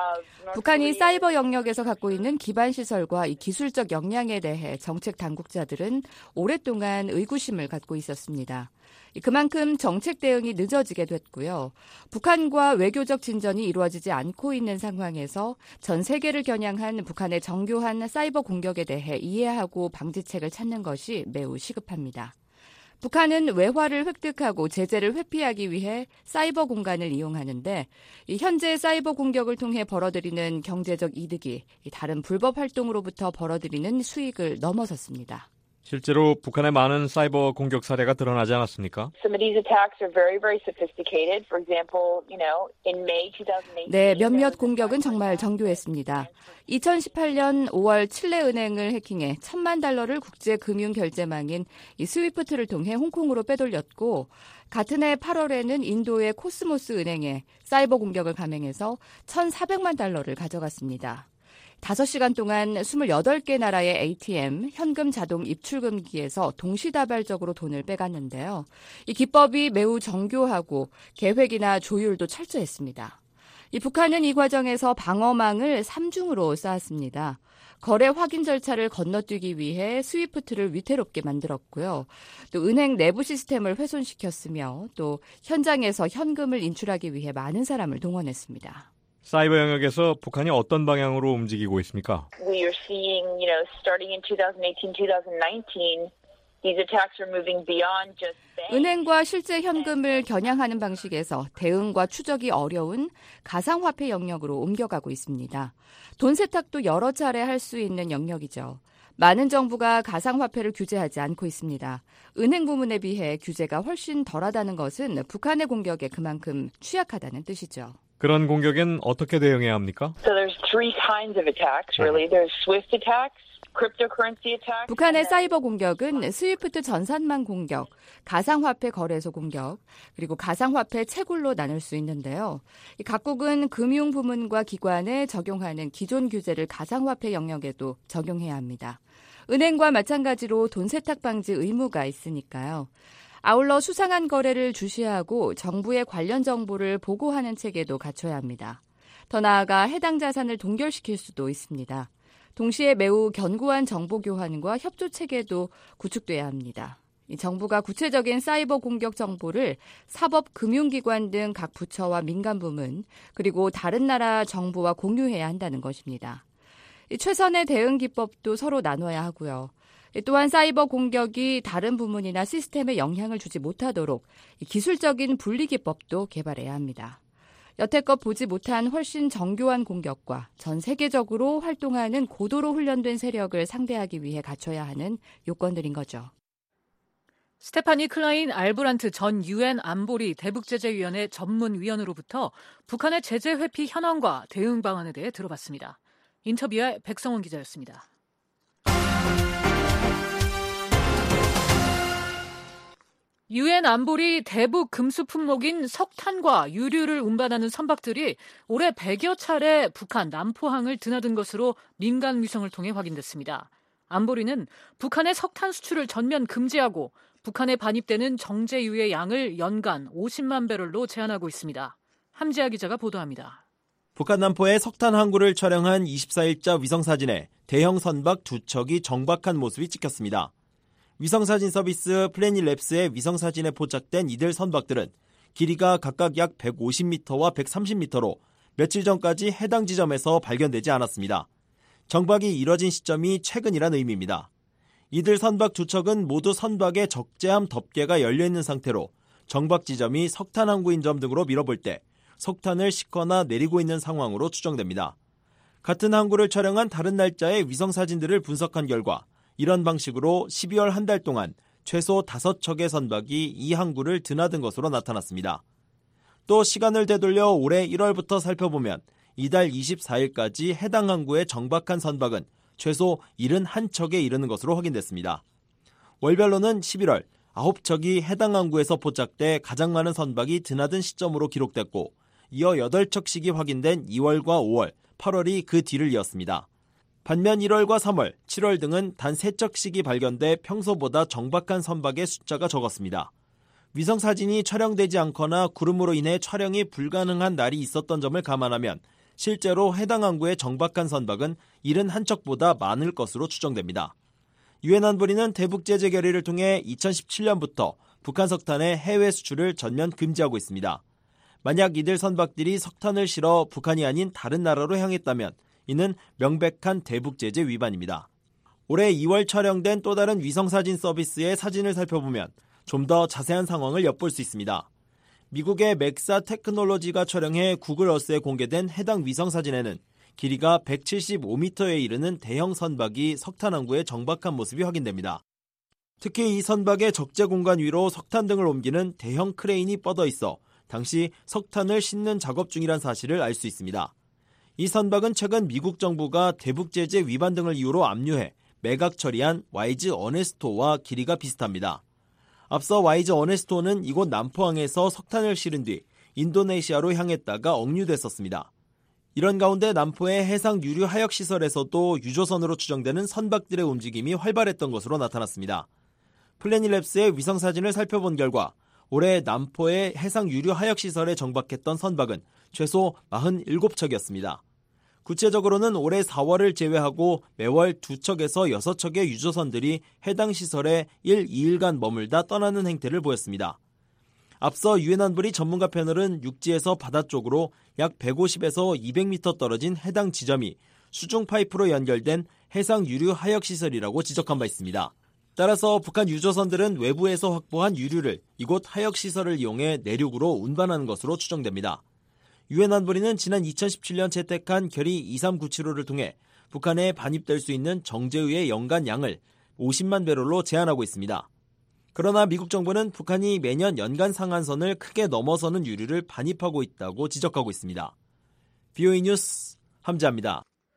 북한이 사이버 영역에서 갖고 있는 기반 시설과 이 기술적 역량에 대해 정책 당국자들은 오랫동안 의구심을 갖고 있었습니다. 그만큼 정책 대응이 늦어지게 됐고요. 북한과 외교적 진전이 이루어지지 않고 있는 상황에서 전 세계를 겨냥한 북한의 정교한 사이버 공격에 대해 이해하고 방지책을 찾는 것이 매우 시급합니다. 북한은 외화를 획득하고 제재를 회피하기 위해 사이버 공간을 이용하는데 이 현재 사이버 공격을 통해 벌어들이는 경제적 이득이 다른 불법 활동으로부터 벌어들이는 수익을 넘어섰습니다. 실제로 북한의 많은 사이버 공격 사례가 드러나지 않았습니까? Some of these attacks are very, very sophisticated. For example, you know, in May twenty eighteen. 네, 몇몇 공격은 정말 정교했습니다. 이천십팔 년 오월 칠레 은행을 해킹해 천만 달러를 국제 금융 결제망인 이 스위프트를 통해 홍콩으로 빼돌렸고 같은 해 팔월에는 인도의 코스모스 은행에 사이버 공격을 감행해서 천사백만 달러를 가져갔습니다. 다섯 시간 동안 스물여덟 개 나라의 에이티엠, 현금 자동 입출금기에서 동시다발적으로 돈을 빼갔는데요. 이 기법이 매우 정교하고 계획이나 조율도 철저했습니다. 이 북한은 이 과정에서 방어망을 삼중으로 쌓았습니다. 거래 확인 절차를 건너뛰기 위해 스위프트를 위태롭게 만들었고요. 또 은행 내부 시스템을 훼손시켰으며 또 현장에서 현금을 인출하기 위해 많은 사람을 동원했습니다. 사이버 영역에서 북한이 어떤 방향으로 움직이고 있습니까? We are seeing, you know, starting in twenty eighteen, twenty nineteen, these attacks are moving beyond just banks. 은행과 실제 현금을 겨냥하는 방식에서 대응과 추적이 어려운 가상화폐 영역으로 옮겨가고 있습니다. 돈 세탁도 여러 차례 할 수 있는 영역이죠. 많은 정부가 가상화폐를 규제하지 않고 있습니다. 은행 부문에 비해 규제가 훨씬 덜하다는 것은 북한의 공격에 그만큼 취약하다는 뜻이죠. 그런 공격엔 어떻게 대응해야 합니까? So there's three kinds of attacks, really. There's swift attacks. cryptocurrency attacks. 북한의 사이버 공격은 스위프트 전산망 공격, 가상화폐 거래소 공격, 그리고 가상화폐 채굴로 나눌 수 있는데요. 각국은 금융 부문과 기관에 적용하는 기존 규제를 가상화폐 영역에도 적용해야 합니다. 은행과 마찬가지로 돈 세탁 방지 의무가 있으니까요. 아울러 수상한 거래를 주시하고 정부의 관련 정보를 보고하는 체계도 갖춰야 합니다. 더 나아가 해당 자산을 동결시킬 수도 있습니다. 동시에 매우 견고한 정보 교환과 협조 체계도 구축돼야 합니다. 정부가 구체적인 사이버 공격 정보를 사법, 금융기관 등 각 부처와 민간 부문, 그리고 다른 나라 정부와 공유해야 한다는 것입니다. 최선의 대응 기법도 서로 나눠야 하고요. 또한 사이버 공격이 다른 부문이나 시스템에 영향을 주지 못하도록 기술적인 분리 기법도 개발해야 합니다. 여태껏 보지 못한 훨씬 정교한 공격과 전 세계적으로 활동하는 고도로 훈련된 세력을 상대하기 위해 갖춰야 하는 요건들인 거죠. 스테파니 클라인 알브란트 전 유엔 안보리 대북제재위원회 전문위원으로부터 북한의 제재 회피 현황과 대응 방안에 대해 들어봤습니다. 인터뷰에 백성원 기자였습니다. 유엔 안보리 대북 금수 품목인 석탄과 유류를 운반하는 선박들이 올해 백여 차례 북한 남포항을 드나든 것으로 민간 위성을 통해 확인됐습니다. 안보리는 북한의 석탄 수출을 전면 금지하고 북한에 반입되는 정제유의 양을 연간 오십만 배럴로 제한하고 있습니다. 함지아 기자가 보도합니다. 북한 남포의 석탄 항구를 촬영한 이십사일자 위성사진에 대형 선박 두 척이 정박한 모습이 찍혔습니다. 위성사진 서비스 플래닛랩스의 위성사진에 포착된 이들 선박들은 길이가 각각 약 백오십 미터와 백삼십 미터로 며칠 전까지 해당 지점에서 발견되지 않았습니다. 정박이 이뤄진 시점이 최근이란 의미입니다. 이들 선박 두 척은 모두 선박의 적재함 덮개가 열려있는 상태로 정박 지점이 석탄 항구인 점 등으로 밀어볼 때 석탄을 싣거나 내리고 있는 상황으로 추정됩니다. 같은 항구를 촬영한 다른 날짜의 위성사진들을 분석한 결과 이런 방식으로 십이월 한 달 동안 최소 다섯 척의 선박이 이 항구를 드나든 것으로 나타났습니다. 또 시간을 되돌려 올해 일월부터 살펴보면 이달 이십사일까지 해당 항구에 정박한 선박은 최소 칠십일 척에 이르는 것으로 확인됐습니다. 월별로는 십일월 아홉 척이 해당 항구에서 포착돼 가장 많은 선박이 드나든 시점으로 기록됐고 이어 여덟 척씩이 확인된 이월과 오월, 팔월이 그 뒤를 이었습니다. 반면 일월과 삼월, 칠월 등은 단 세 척씩이 발견돼 평소보다 정박한 선박의 숫자가 적었습니다. 위성사진이 촬영되지 않거나 구름으로 인해 촬영이 불가능한 날이 있었던 점을 감안하면 실제로 해당 항구에 정박한 선박은 칠십일 척보다 많을 것으로 추정됩니다. 유엔 안보리는 대북제재 결의를 통해 이천십칠년부터 북한 석탄의 해외 수출을 전면 금지하고 있습니다. 만약 이들 선박들이 석탄을 실어 북한이 아닌 다른 나라로 향했다면 이는 명백한 대북제재 위반입니다. 올해 이월 촬영된 또 다른 위성사진 서비스의 사진을 살펴보면 좀 더 자세한 상황을 엿볼 수 있습니다. 미국의 맥사 테크놀로지가 촬영해 구글 어스에 공개된 해당 위성사진에는 길이가 백칠십오 미터에 이르는 대형 선박이 석탄 항구에 정박한 모습이 확인됩니다. 특히 이 선박의 적재 공간 위로 석탄 등을 옮기는 대형 크레인이 뻗어 있어 당시 석탄을 싣는 작업 중이란 사실을 알 수 있습니다. 이 선박은 최근 미국 정부가 대북제재 위반 등을 이유로 압류해 매각 처리한 와이즈 어네스토와 길이가 비슷합니다. 앞서 와이즈 어네스토는 이곳 남포항에서 석탄을 실은 뒤 인도네시아로 향했다가 억류됐었습니다. 이런 가운데 남포의 해상 유류 하역 시설에서도 유조선으로 추정되는 선박들의 움직임이 활발했던 것으로 나타났습니다. 플래닛랩스의 위성사진을 살펴본 결과 올해 남포의 해상 유류 하역 시설에 정박했던 선박은 최소 사십칠 척이었습니다. 구체적으로는 올해 사월을 제외하고 매월 두 척에서 여섯 척의 유조선들이 해당 시설에 일, 이일간 머물다 떠나는 행태를 보였습니다. 앞서 유엔 안보리 전문가 패널은 육지에서 바다 쪽으로 약 백오십에서 이백 미터 떨어진 해당 지점이 수중 파이프로 연결된 해상 유류 하역 시설이라고 지적한 바 있습니다. 따라서 북한 유조선들은 외부에서 확보한 유류를 이곳 하역 시설을 이용해 내륙으로 운반하는 것으로 추정됩니다. 유엔 안보리는 지난 이천십칠년 채택한 결의 이삼구칠오를 통해 북한에 반입될 수 있는 정제유의 연간 양을 오십만 배럴로 제한하고 있습니다. 그러나 미국 정부는 북한이 매년 연간 상한선을 크게 넘어서는 유류를 반입하고 있다고 지적하고 있습니다. 비오이 뉴스 함지아입니다.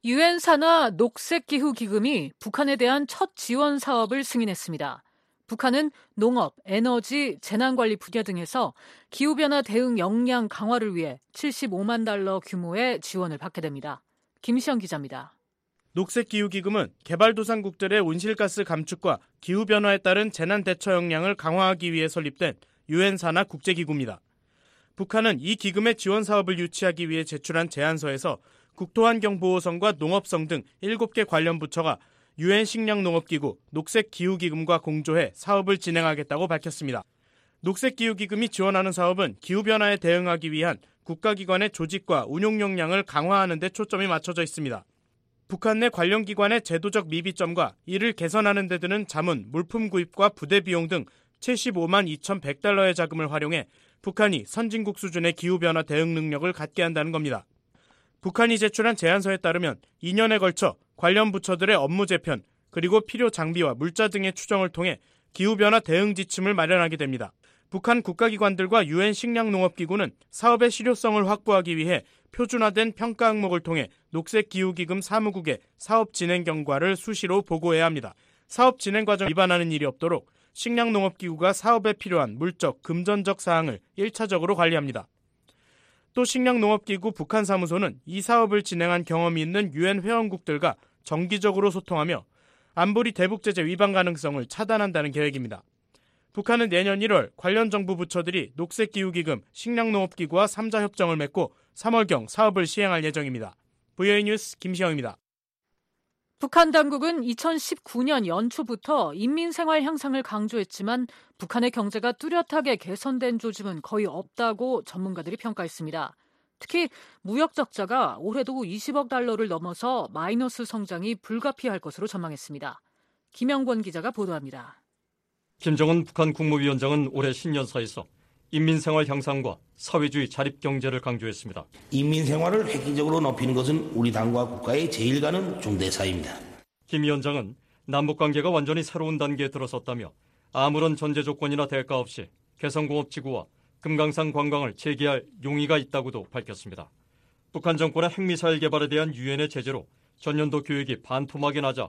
유엔 산하 녹색기후기금이 북한에 대한 첫 지원 사업을 승인했습니다. 북한은 농업, 에너지, 재난관리 분야 등에서 기후변화 대응 역량 강화를 위해 칠십오만 달러 규모의 지원을 받게 됩니다. 김시영 기자입니다. 녹색기후기금은 개발도상국들의 온실가스 감축과 기후변화에 따른 재난 대처 역량을 강화하기 위해 설립된 유엔 산하 국제기구입니다. 북한은 이 기금의 지원 사업을 유치하기 위해 제출한 제안서에서 국토환경보호성과 농업성 등 일곱 개 관련 부처가 유엔 식량농업기구 녹색기후기금과 공조해 사업을 진행하겠다고 밝혔습니다. 녹색기후기금이 지원하는 사업은 기후변화에 대응하기 위한 국가기관의 조직과 운용 역량을 강화하는 데 초점이 맞춰져 있습니다. 북한 내 관련 기관의 제도적 미비점과 이를 개선하는 데 드는 자문, 물품 구입과 부대 비용 등 칠십오만 이천백 달러의 자금을 활용해 북한이 선진국 수준의 기후변화 대응 능력을 갖게 한다는 겁니다. 북한이 제출한 제안서에 따르면 이 년에 걸쳐 관련 부처들의 업무 재편, 그리고 필요 장비와 물자 등의 추정을 통해 기후변화 대응 지침을 마련하게 됩니다. 북한 국가기관들과 유엔 식량농업기구는 사업의 실효성을 확보하기 위해 표준화된 평가 항목을 통해 녹색기후기금 사무국에 사업 진행 경과를 수시로 보고해야 합니다. 사업 진행 과정 위반하는 일이 없도록 식량농업기구가 사업에 필요한 물적, 금전적 사항을 일차적으로 관리합니다. 또 식량농업기구 북한사무소는 이 사업을 진행한 경험이 있는 유엔 회원국들과 정기적으로 소통하며 안보리 대북제재 위반 가능성을 차단한다는 계획입니다. 북한은 내년 일월 관련 정부 부처들이 녹색기후기금, 식량농업기구와 삼자 협정을 맺고 삼월경 사업을 시행할 예정입니다. 브이오에이 뉴스 김시영입니다. 북한 당국은 이천십구 년 연초부터 인민생활 향상을 강조했지만 북한의 경제가 뚜렷하게 개선된 조짐은 거의 없다고 전문가들이 평가했습니다. 특히 무역 적자가 올해도 이십억 달러를 넘어서 마이너스 성장이 불가피할 것으로 전망했습니다. 김영권 기자가 보도합니다. 김정은 북한 국무위원장은 올해 신년사에서 인민생활 향상과 사회주의 자립경제를 강조했습니다. 인민생활을 획기적으로 높이는 것은 우리 당과 국가의 제일 가는 중대사입니다. 김 위원장은 남북관계가 완전히 새로운 단계에 들어섰다며 아무런 전제 조건이나 대가 없이 개성공업지구와 금강산 관광을 재개할 용의가 있다고도 밝혔습니다. 북한 정권의 핵미사일 개발에 대한 유엔의 제재로 전년도 교육이 반토막이 나자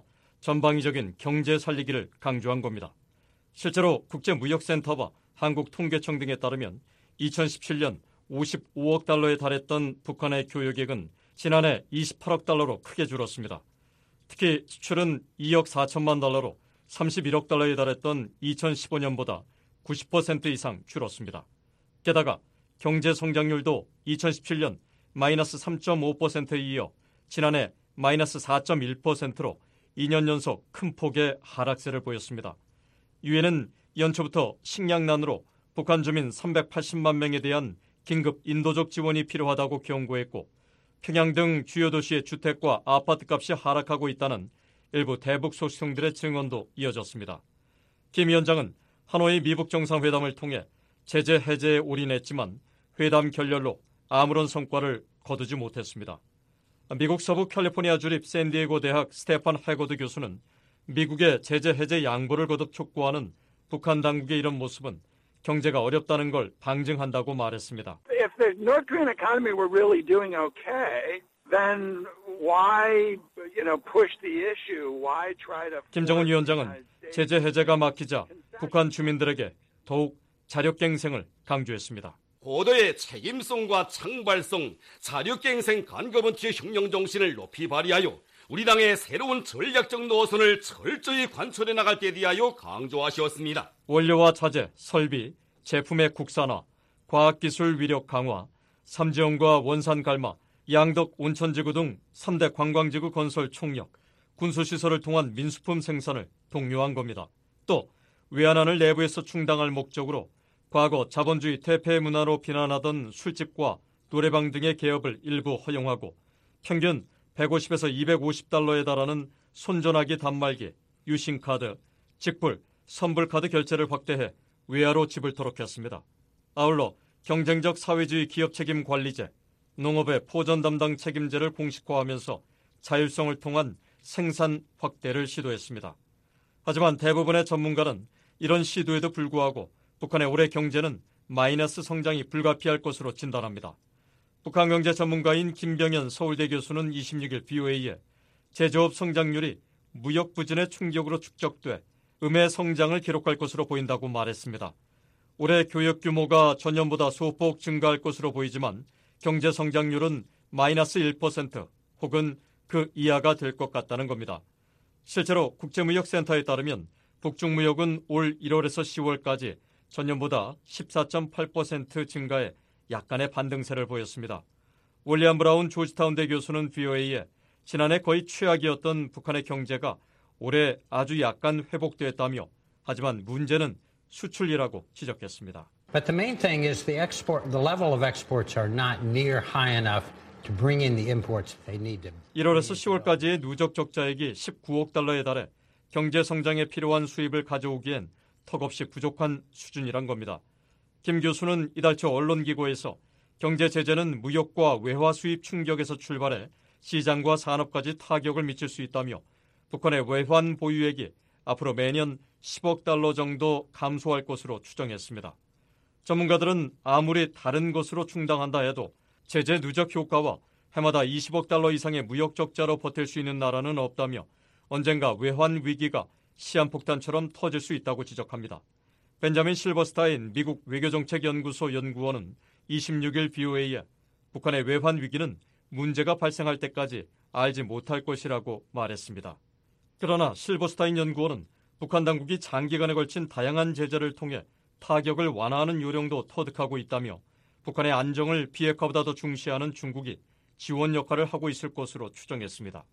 전방위적인 경제 살리기를 강조한 겁니다. 실제로 국제무역센터와 한국통계청 등에 따르면 이천십칠 년 오십오억 달러에 달했던 북한의 교역액은 지난해 이십팔억 달러로 크게 줄었습니다. 특히 수출은 이억 사천만 달러로 삼십일억 달러에 달했던 이천십오 년보다 구십 퍼센트 이상 줄었습니다. 게다가 경제 성장률도 이천십칠 년 마이너스 삼 점 오 퍼센트에 이어 지난해 마이너스 사 점 일 퍼센트로 이 년 연속 큰 폭의 하락세를 보였습니다. 유엔은 연초부터 식량난으로 북한 주민 삼백팔십만 명에 대한 긴급 인도적 지원이 필요하다고 경고했고 평양 등 주요 도시의 주택과 아파트값이 하락하고 있다는 일부 대북 소식통들의 증언도 이어졌습니다. 김 위원장은 하노이 미북 정상회담을 통해 제재 해제에 올인했지만 회담 결렬로 아무런 성과를 거두지 못했습니다. 미국 서부 캘리포니아 주립 샌디에고 대학 스테판 해고드 교수는 미국의 제재 해제 양보를 거듭 촉구하는 북한 당국의 이런 모습은 경제가 어렵다는 걸 방증한다고 말했습니다. If the North Korean economy were really doing okay, then why, you know, push the issue? Why try to? 김정은 위원장은 제재 해제가 막히자 북한 주민들에게 더욱 자력갱생을 강조했습니다. 고도의 책임성과 창발성, 자력갱생 간거번티의 혁명 정신을 높이 발휘하여 우리 당의 새로운 전략적 노선을 철저히 관철해 나갈 때 대하여 강조하셨습니다. 원료와 자재, 설비, 제품의 국산화, 과학기술 위력 강화, 삼지연과 원산 갈마, 양덕 온천지구 등 삼 대 관광지구 건설 총력, 군수시설을 통한 민수품 생산을 독려한 겁니다. 또 외환환을 내부에서 충당할 목적으로 과거 자본주의 퇴폐 문화로 비난하던 술집과 노래방 등의 개업을 일부 허용하고 평균 백오십에서 이백오십 달러에 달하는 손전화기 단말기, 유심카드, 직불, 선불카드 결제를 확대해 외화로 지불토록 했습니다. 아울러 경쟁적 사회주의 기업책임 관리제, 농업의 포전 담당 책임제를 공식화하면서 자율성을 통한 생산 확대를 시도했습니다. 하지만 대부분의 전문가는 이런 시도에도 불구하고 북한의 올해 경제는 마이너스 성장이 불가피할 것으로 진단합니다. 북한 경제 전문가인 김병현 서울대 교수는 이십육 일 비오에이에 제조업 성장률이 무역 부진의 충격으로 축적돼 음의 성장을 기록할 것으로 보인다고 말했습니다. 올해 교역 규모가 전년보다 소폭 증가할 것으로 보이지만 경제 성장률은 마이너스 일 퍼센트 혹은 그 이하가 될 것 같다는 겁니다. 실제로 국제무역센터에 따르면 북중무역은 올 일월에서 시월까지 전년보다 십사 점 팔 퍼센트 증가해 약간의 반등세를 보였습니다. 윌리엄 브라운 조지타운대 교수는 비오에이에 지난해 거의 최악이었던 북한의 경제가 올해 아주 약간 회복됐다며 하지만 문제는 수출이라고 지적했습니다. But the main thing is the export, the level of exports are not near high enough to bring in the imports they need to. 일월에서 시월까지의 누적 적자액이 십구억 달러에 달해 경제 성장에 필요한 수입을 가져오기엔 턱없이 부족한 수준이란 겁니다. 김 교수는 이달 초 언론기고에서 경제 제재는 무역과 외화 수입 충격에서 출발해 시장과 산업까지 타격을 미칠 수 있다며 북한의 외환 보유액이 앞으로 매년 십억 달러 정도 감소할 것으로 추정했습니다. 전문가들은 아무리 다른 것으로 충당한다 해도 제재 누적 효과와 해마다 이십억 달러 이상의 무역 적자로 버틸 수 있는 나라는 없다며 언젠가 외환 위기가 시한폭탄처럼 터질 수 있다고 지적합니다. 벤자민 실버스타인 미국 외교정책연구소 연구원은 이십육 일 비오에이에 북한의 외환 위기는 문제가 발생할 때까지 알지 못할 것이라고 말했습니다. 그러나 실버스타인 연구원은 북한 당국이 장기간에 걸친 다양한 제재를 통해 타격을 완화하는 요령도 터득하고 있다며 북한의 안정을 비핵화보다 더 중시하는 중국이 지원 역할을 하고 있을 것으로 추정했습니다.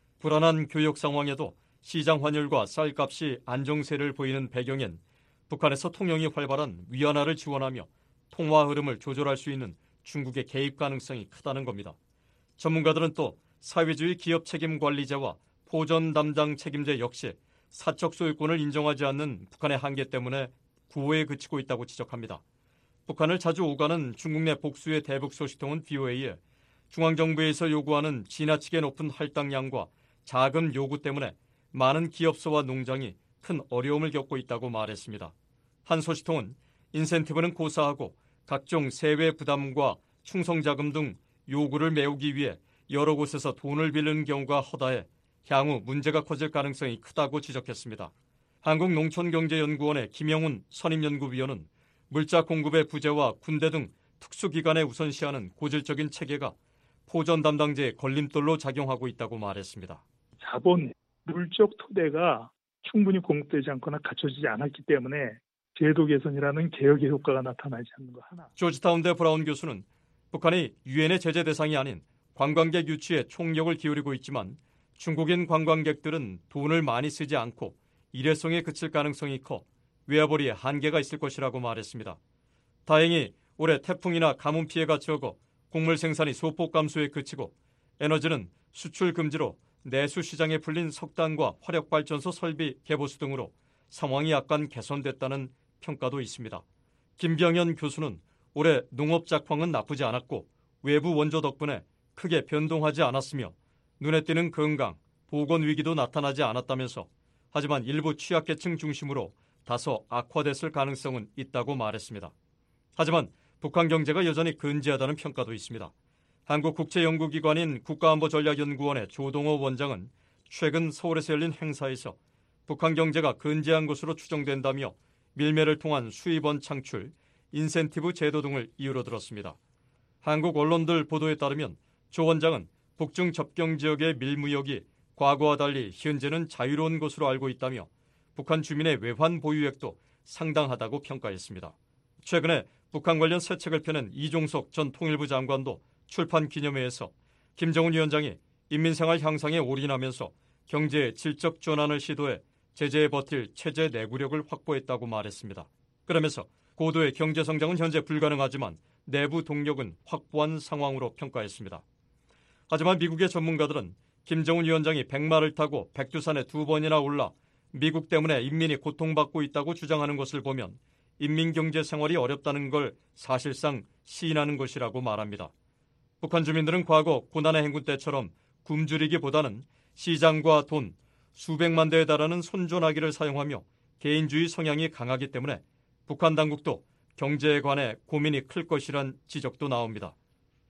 불안한 교역 상황에도 시장 환율과 쌀값이 안정세를 보이는 배경엔 북한에서 통영이 활발한 위안화를 지원하며 통화 흐름을 조절할 수 있는 중국의 개입 가능성이 크다는 겁니다. 전문가들은 또 사회주의 기업 책임 관리제와 포전 담당 책임제 역시 사적 소유권을 인정하지 않는 북한의 한계 때문에 구호에 그치고 있다고 지적합니다. 북한을 자주 오가는 중국 내 복수의 대북 소식통은 비오에이에 중앙정부에서 요구하는 지나치게 높은 할당량과 자금 요구 때문에 많은 기업소와 농장이 큰 어려움을 겪고 있다고 말했습니다. 한 소식통은 인센티브는 고사하고 각종 세외 부담과 충성자금 등 요구를 메우기 위해 여러 곳에서 돈을 빌리는 경우가 허다해 향후 문제가 커질 가능성이 크다고 지적했습니다. 한국농촌경제연구원의 김영훈 선임연구위원은 물자 공급의 부재와 군대 등 특수기관에 우선시하는 고질적인 체계가 포전 담당제의 걸림돌로 작용하고 있다고 말했습니다. 자본, 물적 토대가 충분히 공급되지 않거나 갖춰지지 않았기 때문에 제도 개선이라는 개혁의 효과가 나타나지 않는 거 하나. 조지타운대 브라운 교수는 북한이 유엔의 제재 대상이 아닌 관광객 유치에 총력을 기울이고 있지만 중국인 관광객들은 돈을 많이 쓰지 않고 일회성에 그칠 가능성이 커 외화벌이에 한계가 있을 것이라고 말했습니다. 다행히 올해 태풍이나 가뭄 피해가 적어 곡물 생산이 소폭 감소에 그치고 에너지는 수출 금지로 내수 시장에 풀린 석탄과 화력발전소 설비 개보수 등으로 상황이 약간 개선됐다는 평가도 있습니다. 김병현 교수는 올해 농업 작황은 나쁘지 않았고 외부 원조 덕분에 크게 변동하지 않았으며 눈에 띄는 건강, 보건 위기도 나타나지 않았다면서 하지만 일부 취약계층 중심으로 다소 악화됐을 가능성은 있다고 말했습니다. 하지만 북한 경제가 여전히 근지하다는 평가도 있습니다. 한국국제연구기관인 국가안보전략연구원의 조동호 원장은 최근 서울에서 열린 행사에서 북한 경제가 근지한 것으로 추정된다며 밀매를 통한 수입원 창출, 인센티브 제도 등을 이유로 들었습니다. 한국 언론들 보도에 따르면 조 원장은 북중 접경 지역의 밀무역이 과거와 달리 현재는 자유로운 것으로 알고 있다며 북한 주민의 외환 보유액도 상당하다고 평가했습니다. 최근에 북한 관련 새 책을 펴낸 이종석 전 통일부 장관도 출판 기념회에서 김정은 위원장이 인민생활 향상에 올인하면서 경제의 질적 전환을 시도해 제재에 버틸 체제 내구력을 확보했다고 말했습니다. 그러면서 고도의 경제 성장은 현재 불가능하지만 내부 동력은 확보한 상황으로 평가했습니다. 하지만 미국의 전문가들은 김정은 위원장이 백마를 타고 백두산에 두 번이나 올라 미국 때문에 인민이 고통받고 있다고 주장하는 것을 보면 인민 경제 생활이 어렵다는 걸 사실상 시인하는 것이라고 말합니다. 북한 주민들은 과거 고난의 행군 때처럼 굶주리기보다는 시장과 돈, 수백만 대에 달하는 손전화기를 사용하며 개인주의 성향이 강하기 때문에 북한 당국도 경제에 관해 고민이 클 것이란 지적도 나옵니다.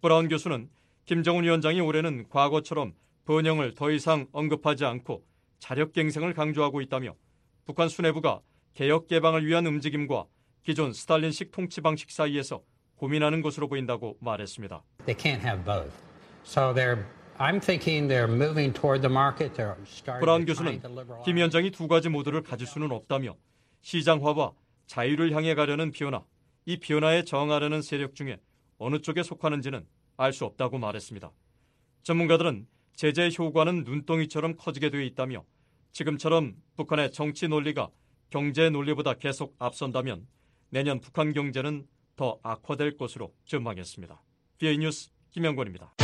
브라운 교수는 김정은 위원장이 올해는 과거처럼 번영을 더 이상 언급하지 않고 자력갱생을 강조하고 있다며 북한 수뇌부가 개혁 개방을 위한 움직임과 기존 스탈린식 통치 방식 사이에서 고민하는 것으로 보인다고 말했습니다. They can't have both. So they're I'm thinking they're moving toward the market. They're starting 브라운 교수는 김 위원장이 두 가지 모두를 가질 수는 없다며 시장화와 자유를 향해 가려는 변화, 이 변화에 저항하려는 세력 중에 어느 쪽에 속하는지는 알 수 없다고 말했습니다. 전문가들은 제재의 효과는 눈덩이처럼 커지게 되어 있다며 지금처럼 북한의 정치 논리가 경제 논리보다 계속 앞선다면 내년 북한 경제는 더 악화될 것으로 전망했습니다. 비오에이 뉴스 김영권입니다.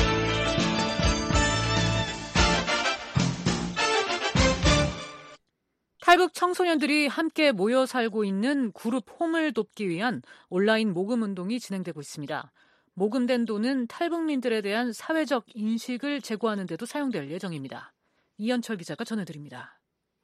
탈북 청소년들이 함께 모여 살고 있는 그룹 홈을 돕기 위한 온라인 모금 운동이 진행되고 있습니다. 모금된 돈은 탈북민들에 대한 사회적 인식을 제고하는 데도 사용될 예정입니다. 이현철 기자가 전해드립니다.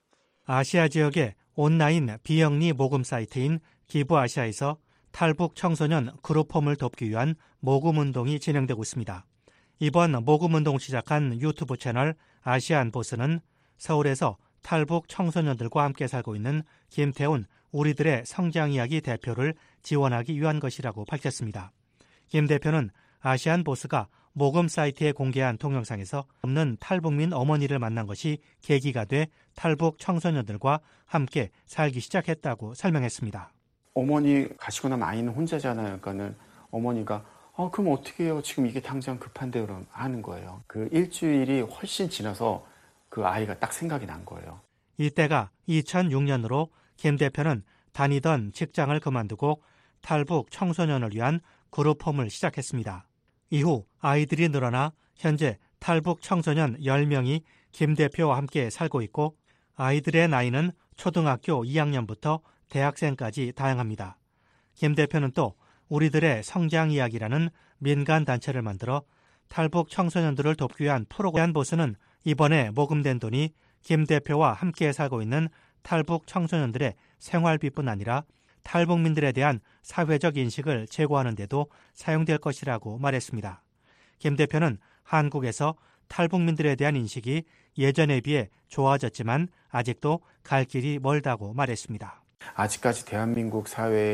아시아 지역의 온라인 비영리 모금 사이트인 기부아시아에서 탈북 청소년 그룹홈을 돕기 위한 모금 운동이 진행되고 있습니다. 이번 모금 운동 시작한 유튜브 채널 아시안 보스는 서울에서 탈북 청소년들과 함께 살고 있는 김태훈 우리들의 성장 이야기 대표를 지원하기 위한 것이라고 밝혔습니다. 김 대표는 아시안 보스가 모금 사이트에 공개한 동영상에서 없는 탈북민 어머니를 만난 것이 계기가 돼 탈북 청소년들과 함께 살기 시작했다고 설명했습니다. 어머니 가시고 나면 아이는 혼자잖아요. 그러니까는 어머니가 어, 그럼 어떻게 해요? 지금 이게 당장 급한데 그럼 하는 거예요. 그 일주일이 훨씬 지나서 그 아이가 딱 생각이 난 거예요. 이때가 이천육 년으로 김 대표는 다니던 직장을 그만두고 탈북 청소년을 위한 그룹홈을 시작했습니다. 이후 아이들이 늘어나 현재 탈북 청소년 열 명이 김 대표와 함께 살고 있고 아이들의 나이는 초등학교 이 학년부터 대학생까지 다양합니다. 김 대표는 또 우리들의 성장 이야기라는 민간 단체를 만들어 탈북 청소년들을 돕기 위한 프로그램 보스는 이번에 모금된 돈이 김 대표와 함께 살고 있는 탈북 청소년들의 생활비뿐 아니라 탈북민들에 대한 사회적 인식을 제고하는 데도 사용될 것이라고 말했습니다. 김 대표는 한국에서 탈북민들에 대한 인식이 예전에 비해 좋아졌지만 아직도 갈 길이 멀다고 말했습니다. 아직까지 대한민국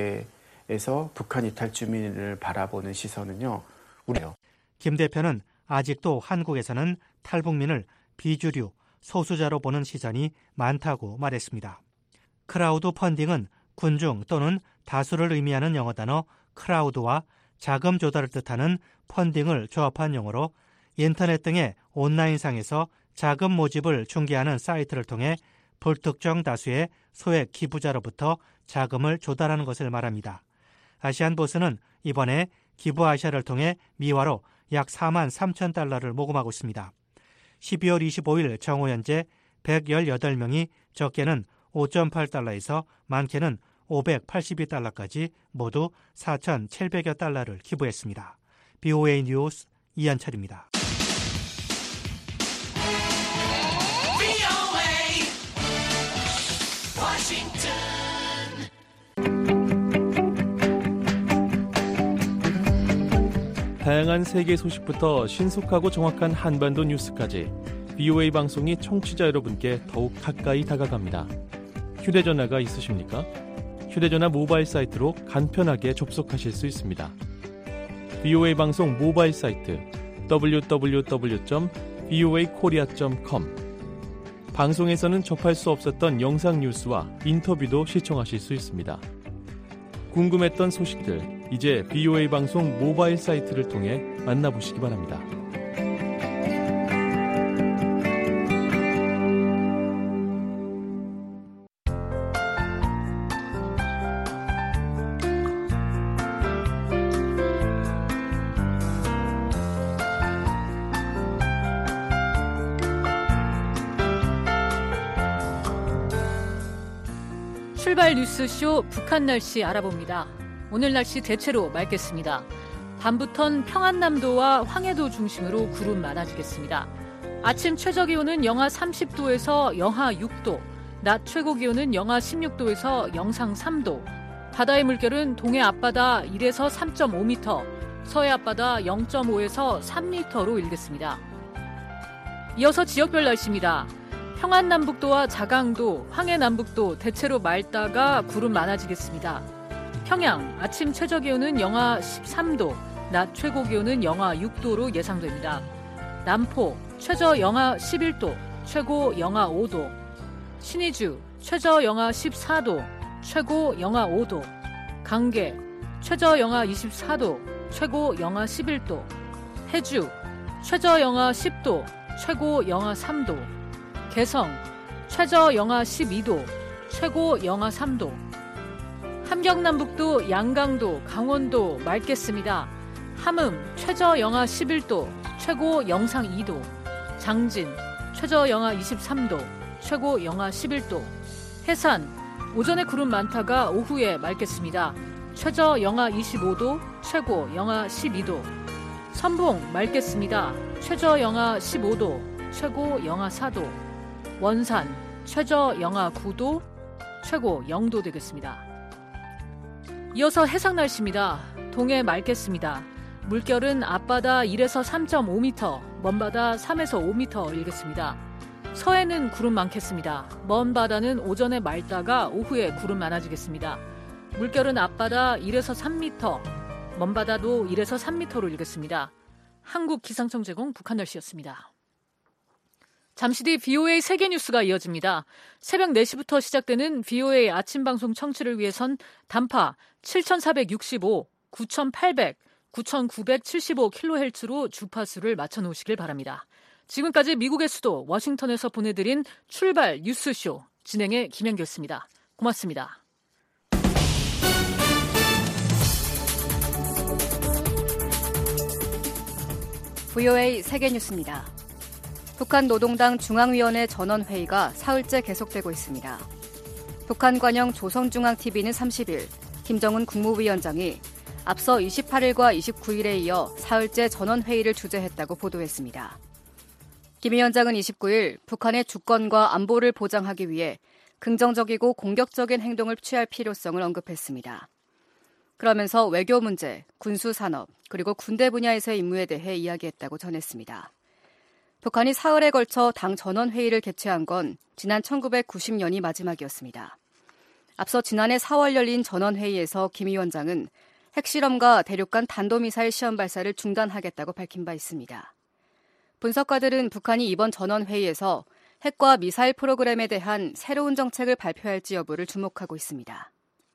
사회에서 북한 이탈 주민을 바라보는 시선은요, 우려요. 김 대표는 아직도 한국에서는 탈북민을 비주류, 소수자로 보는 시선이 많다고 말했습니다. 크라우드 펀딩은 군중 또는 다수를 의미하는 영어 단어 크라우드와 자금 조달을 뜻하는 펀딩을 조합한 용어로 인터넷 등의 온라인상에서 자금 모집을 중개하는 사이트를 통해 불특정 다수의 소액 기부자로부터 자금을 조달하는 것을 말합니다. 아시안보스는 이번에 기부아시아를 통해 미화로 약 사만 삼천 달러를 모금하고 있습니다. 십이월 이십오일 정오 현재 백십팔 명이 적게는 오 점 팔 달러에서 많게는 오백팔십이 달러까지 모두 사천칠백여 달러를 기부했습니다. 비오에이 뉴스 이현철입니다. 다양한 세계 소식부터 신속하고 정확한 한반도 뉴스까지 비오에이 방송이 청취자 여러분께 더욱 가까이 다가갑니다. 휴대전화가 있으십니까? 휴대전화 모바일 사이트로 간편하게 접속하실 수 있습니다. 비오에이 방송 모바일 사이트 더블유 더블유 더블유 점 비오에이 코리아 점 컴 방송에서는 접할 수 없었던 영상 뉴스와 인터뷰도 시청하실 수 있습니다. 궁금했던 소식들 이제 비오에이 방송 모바일 사이트를 통해 만나보시기 바랍니다. 출발 뉴스쇼 북한 날씨 알아봅니다. 오늘 날씨 대체로 맑겠습니다. 밤부턴 평안남도와 황해도 중심으로 구름 많아지겠습니다. 아침 최저기온은 영하 삼십 도에서 영하 육 도, 낮 최고기온은 영하 십육 도에서 영상 삼 도, 바다의 물결은 동해 앞바다 일에서 삼 점 오 미터, 서해 앞바다 영 점 오에서 삼 미터로 일겠습니다. 이어서 지역별 날씨입니다. 평안남북도와 자강도, 황해남북도 대체로 맑다가 구름 많아지겠습니다. 평양 아침 최저기온은 영하 십삼 도, 낮 최고기온은 영하 육 도로 예상됩니다. 남포 최저 영하 십일 도, 최고 영하 오 도. 신의주 최저 영하 십사 도, 최고 영하 오 도. 강계 최저 영하 이십사 도, 최고 영하 십일 도. 해주 최저 영하 십 도, 최고 영하 삼 도. 개성 최저 영하 십이 도, 최고 영하 삼 도. 함경남북도, 양강도, 강원도 맑겠습니다. 함흥 최저 영하 십일 도, 최고 영상 이 도. 장진 최저 영하 이십삼 도, 최고 영하 십일 도. 해산 오전에 구름 많다가 오후에 맑겠습니다. 최저 영하 이십오 도, 최고 영하 십이 도. 선봉 맑겠습니다. 최저 영하 십오 도, 최고 영하 사 도. 원산 최저 영하 구 도, 최고 영 도 되겠습니다. 이어서 해상 날씨입니다. 동해 맑겠습니다. 물결은 앞바다 일에서 삼 점 오 미터, 먼바다 삼에서 오 미터 일겠습니다. 서해는 구름 많겠습니다. 먼 바다는 오전에 맑다가 오후에 구름 많아지겠습니다. 물결은 앞바다 일에서 삼 미터, 먼 바다도 일에서 삼 미터로 일겠습니다. 한국기상청 제공 북한 날씨였습니다. 잠시 뒤 비오에이 세계뉴스가 이어집니다. 새벽 네 시부터 시작되는 비오에이 아침 방송 청취를 위해선 단파 칠천사백육십오, 구천팔백, 구천구백칠십오 킬로헤르츠로 주파수를 맞춰놓으시길 바랍니다. 지금까지 미국의 수도 워싱턴에서 보내드린 출발 뉴스쇼 진행의 김현규였습니다. 고맙습니다. 비오에이 세계뉴스입니다. 북한 노동당 중앙위원회 전원회의가 사흘째 계속되고 있습니다. 북한 관영 조선중앙티비는 삼십 일 김정은 국무위원장이 앞서 이십팔 일과 이십구 일에 이어 사흘째 전원회의를 주재했다고 보도했습니다. 김 위원장은 이십구 일 북한의 주권과 안보를 보장하기 위해 긍정적이고 공격적인 행동을 취할 필요성을 언급했습니다. 그러면서 외교 문제, 군수산업, 그리고 군대 분야에서의 임무에 대해 이야기했다고 전했습니다. 북한이 사흘에 걸쳐 당 전원회의를 개최한 건 지난 천구백구십 년이 마지막이었습니다. 앞서 지난해 사월 열린 전원회의에서 김 위원장은 핵실험과 대륙간 탄도미사일 시험 발사를 중단하겠다고 밝힌 바 있습니다. 분석가들은 북한이 이번 전원회의에서 핵과 미사일 프로그램에 대한 새로운 정책을 발표할지 여부를 주목하고 있습니다.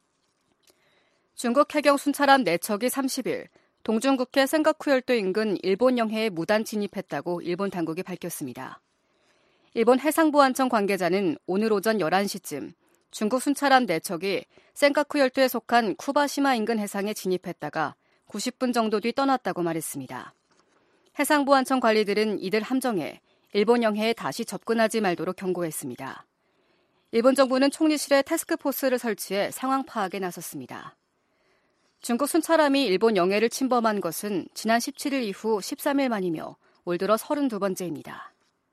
중국 해경 순찰함 네 척이 삼십 일 동중국해 센가쿠 열도 인근 일본 영해에 무단 진입했다고 일본 당국이 밝혔습니다. 일본 해상보안청 관계자는 오늘 오전 열한 시쯤 중국 순찰함 네 척이 센가쿠 열도에 속한 쿠바시마 인근 해상에 진입했다가 구십 분 정도 뒤 떠났다고 말했습니다. 해상보안청 관리들은 이들 함정에 일본 영해에 다시 접근하지 말도록 경고했습니다. 일본 정부는 총리실에 태스크포스를 설치해 상황 파악에 나섰습니다. 중국 순찰함이 일본 영해를 침범한 것은 지난 십칠 일 이후 십삼 일 만이며 올 들어 서른두 번째입니다.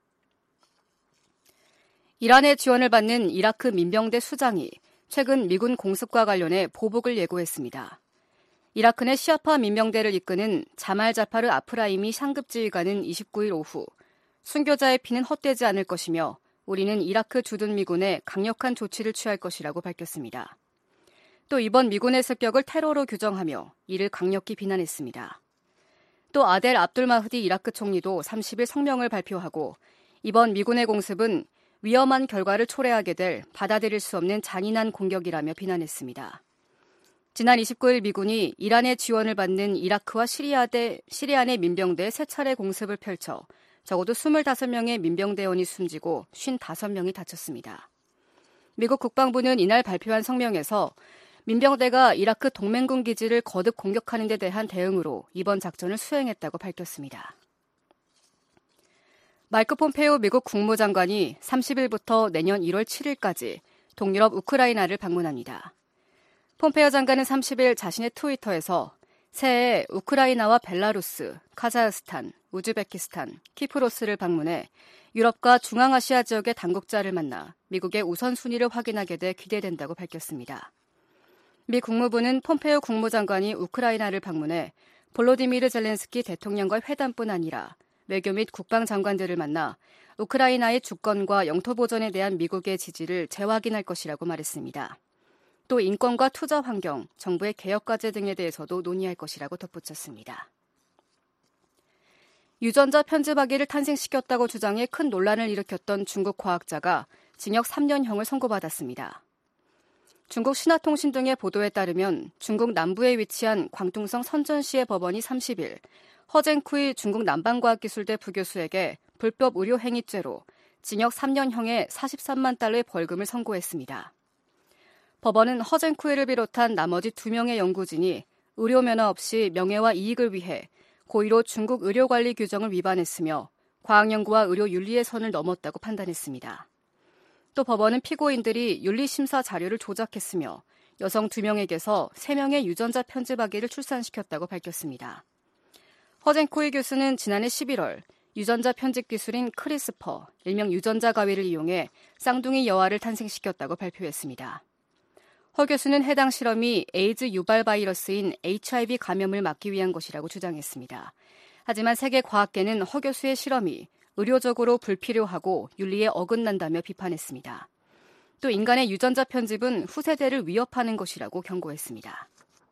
이란의 지원을 받는 이라크 민병대 수장이 최근 미군 공습과 관련해 보복을 예고했습니다. 이라크 내 시아파 민병대를 이끄는 자말 자파르 아프라임이 상급 지휘관은 이십구 일 오후 순교자의 피는 헛되지 않을 것이며 우리는 이라크 주둔 미군에 강력한 조치를 취할 것이라고 밝혔습니다. 또 이번 미군의 습격을 테러로 규정하며 이를 강력히 비난했습니다. 또 아델 압둘 마흐디 이라크 총리도 삼십 일 성명을 발표하고 이번 미군의 공습은 위험한 결과를 초래하게 될 받아들일 수 없는 잔인한 공격이라며 비난했습니다. 지난 이십구 일 미군이 이란의 지원을 받는 이라크와 시리아 대, 시리아 내 민병대에 세 차례 공습을 펼쳐 적어도 이십오 명의 민병대원이 숨지고 오십오 명이 다쳤습니다. 미국 국방부는 이날 발표한 성명에서 민병대가 이라크 동맹군 기지를 거듭 공격하는 데 대한 대응으로 이번 작전을 수행했다고 밝혔습니다. 마이크 폼페이오 미국 국무장관이 삼십 일부터 내년 일월 칠일까지 동유럽 우크라이나를 방문합니다. 폼페이오 장관은 삼십 일 자신의 트위터에서 새해 우크라이나와 벨라루스, 카자흐스탄, 우즈베키스탄, 키프로스를 방문해 유럽과 중앙아시아 지역의 당국자를 만나 미국의 우선순위를 확인하게 돼 기대된다고 밝혔습니다. 미 국무부는 폼페이오 국무장관이 우크라이나를 방문해 볼로디미르 젤렌스키 대통령과 회담뿐 아니라 외교 및 국방장관들을 만나 우크라이나의 주권과 영토 보전에 대한 미국의 지지를 재확인할 것이라고 말했습니다. 또 인권과 투자 환경, 정부의 개혁 과제 등에 대해서도 논의할 것이라고 덧붙였습니다. 유전자 편집하기를 탄생시켰다고 주장해 큰 논란을 일으켰던 중국 과학자가 징역 삼 년형을 선고받았습니다. 중국 신화통신 등의 보도에 따르면 중국 남부에 위치한 광둥성 선전시의 법원이 삼십 일 허쟁쿠이 중국 남방과학기술대 부교수에게 불법 의료행위죄로 징역 삼 년형에 사십삼만 달러의 벌금을 선고했습니다. 법원은 허쟁쿠이를 비롯한 나머지 두 명의 연구진이 의료 면허 없이 명예와 이익을 위해 고의로 중국 의료관리 규정을 위반했으며 과학연구와 의료 윤리의 선을 넘었다고 판단했습니다. 또 법원은 피고인들이 윤리심사 자료를 조작했으며 여성 두 명에게서 세 명의 유전자 편집하기를 출산시켰다고 밝혔습니다. 허쟁코이 교수는 지난해 십일월 유전자 편집 기술인 크리스퍼, 일명 유전자 가위를 이용해 쌍둥이 여아를 탄생시켰다고 발표했습니다. 허 교수는 해당 실험이 에이즈 유발 바이러스인 에이치아이브이 감염을 막기 위한 것이라고 주장했습니다. 하지만 세계과학계는 허 교수의 실험이 의료적으로 불필요하고 윤리에 어긋난다며 비판했습니다. 또 인간의 유전자 편집은 후세대를 위협하는 것이라고 경고했습니다.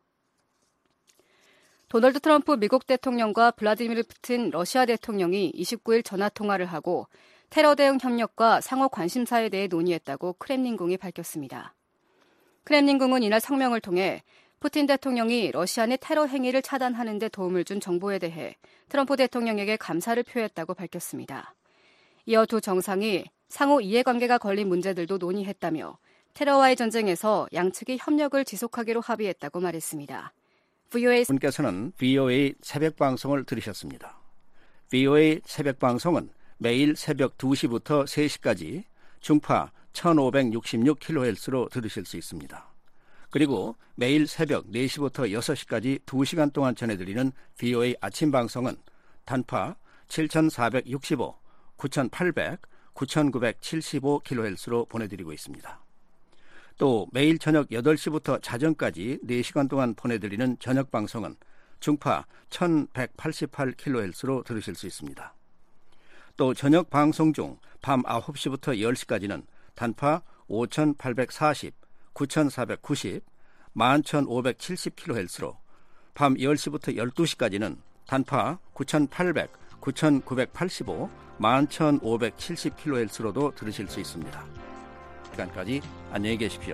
도널드 트럼프 미국 대통령과 블라디미르 푸틴 러시아 대통령이 이십구 일 전화통화를 하고 테러 대응 협력과 상호 관심사에 대해 논의했다고 크렘린궁이 밝혔습니다. 크렘린궁은 이날 성명을 통해 푸틴 대통령이 러시아 내 테러 행위를 차단하는 데 도움을 준 정보에 대해 트럼프 대통령에게 감사를 표했다고 밝혔습니다. 이어 두 정상이 상호 이해관계가 걸린 문제들도 논의했다며 테러와의 전쟁에서 양측이 협력을 지속하기로 합의했다고 말했습니다. 브이오에이 분께서는 브이오에이 새벽 방송을 들으셨습니다. 브이오에이 새벽 방송은 매일 새벽 두 시부터 세 시까지 중파 천오백육십육 킬로헤르츠로 들으실 수 있습니다. 그리고 매일 새벽 네 시부터 여섯 시까지 두 시간 동안 전해드리는 브이오에이 아침 방송은 단파 칠천사백육십오, 구천팔백, 구천구백칠십오 킬로헤르츠로 보내드리고 있습니다. 또 매일 저녁 여덟 시부터 자정까지 네 시간 동안 보내드리는 저녁 방송은 중파 천백팔십팔 킬로헤르츠로 들으실 수 있습니다. 또 저녁 방송 중 밤 아홉 시부터 열 시까지는 단파 오천팔백사십, 구천사백구십, 만 천오백칠십 킬로헤르츠로 밤 열 시부터 열두 시까지는 단파 구천팔백, 구천구백팔십오, 만 천오백칠십 킬로헤르츠로도 들으실 수 있습니다. 시간까지 안녕히 계십시오.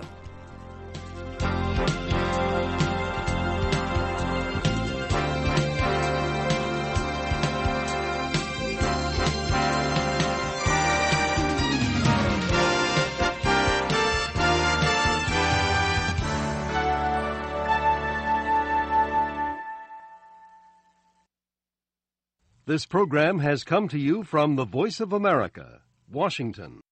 This program has come to you from the Voice of America, Washington.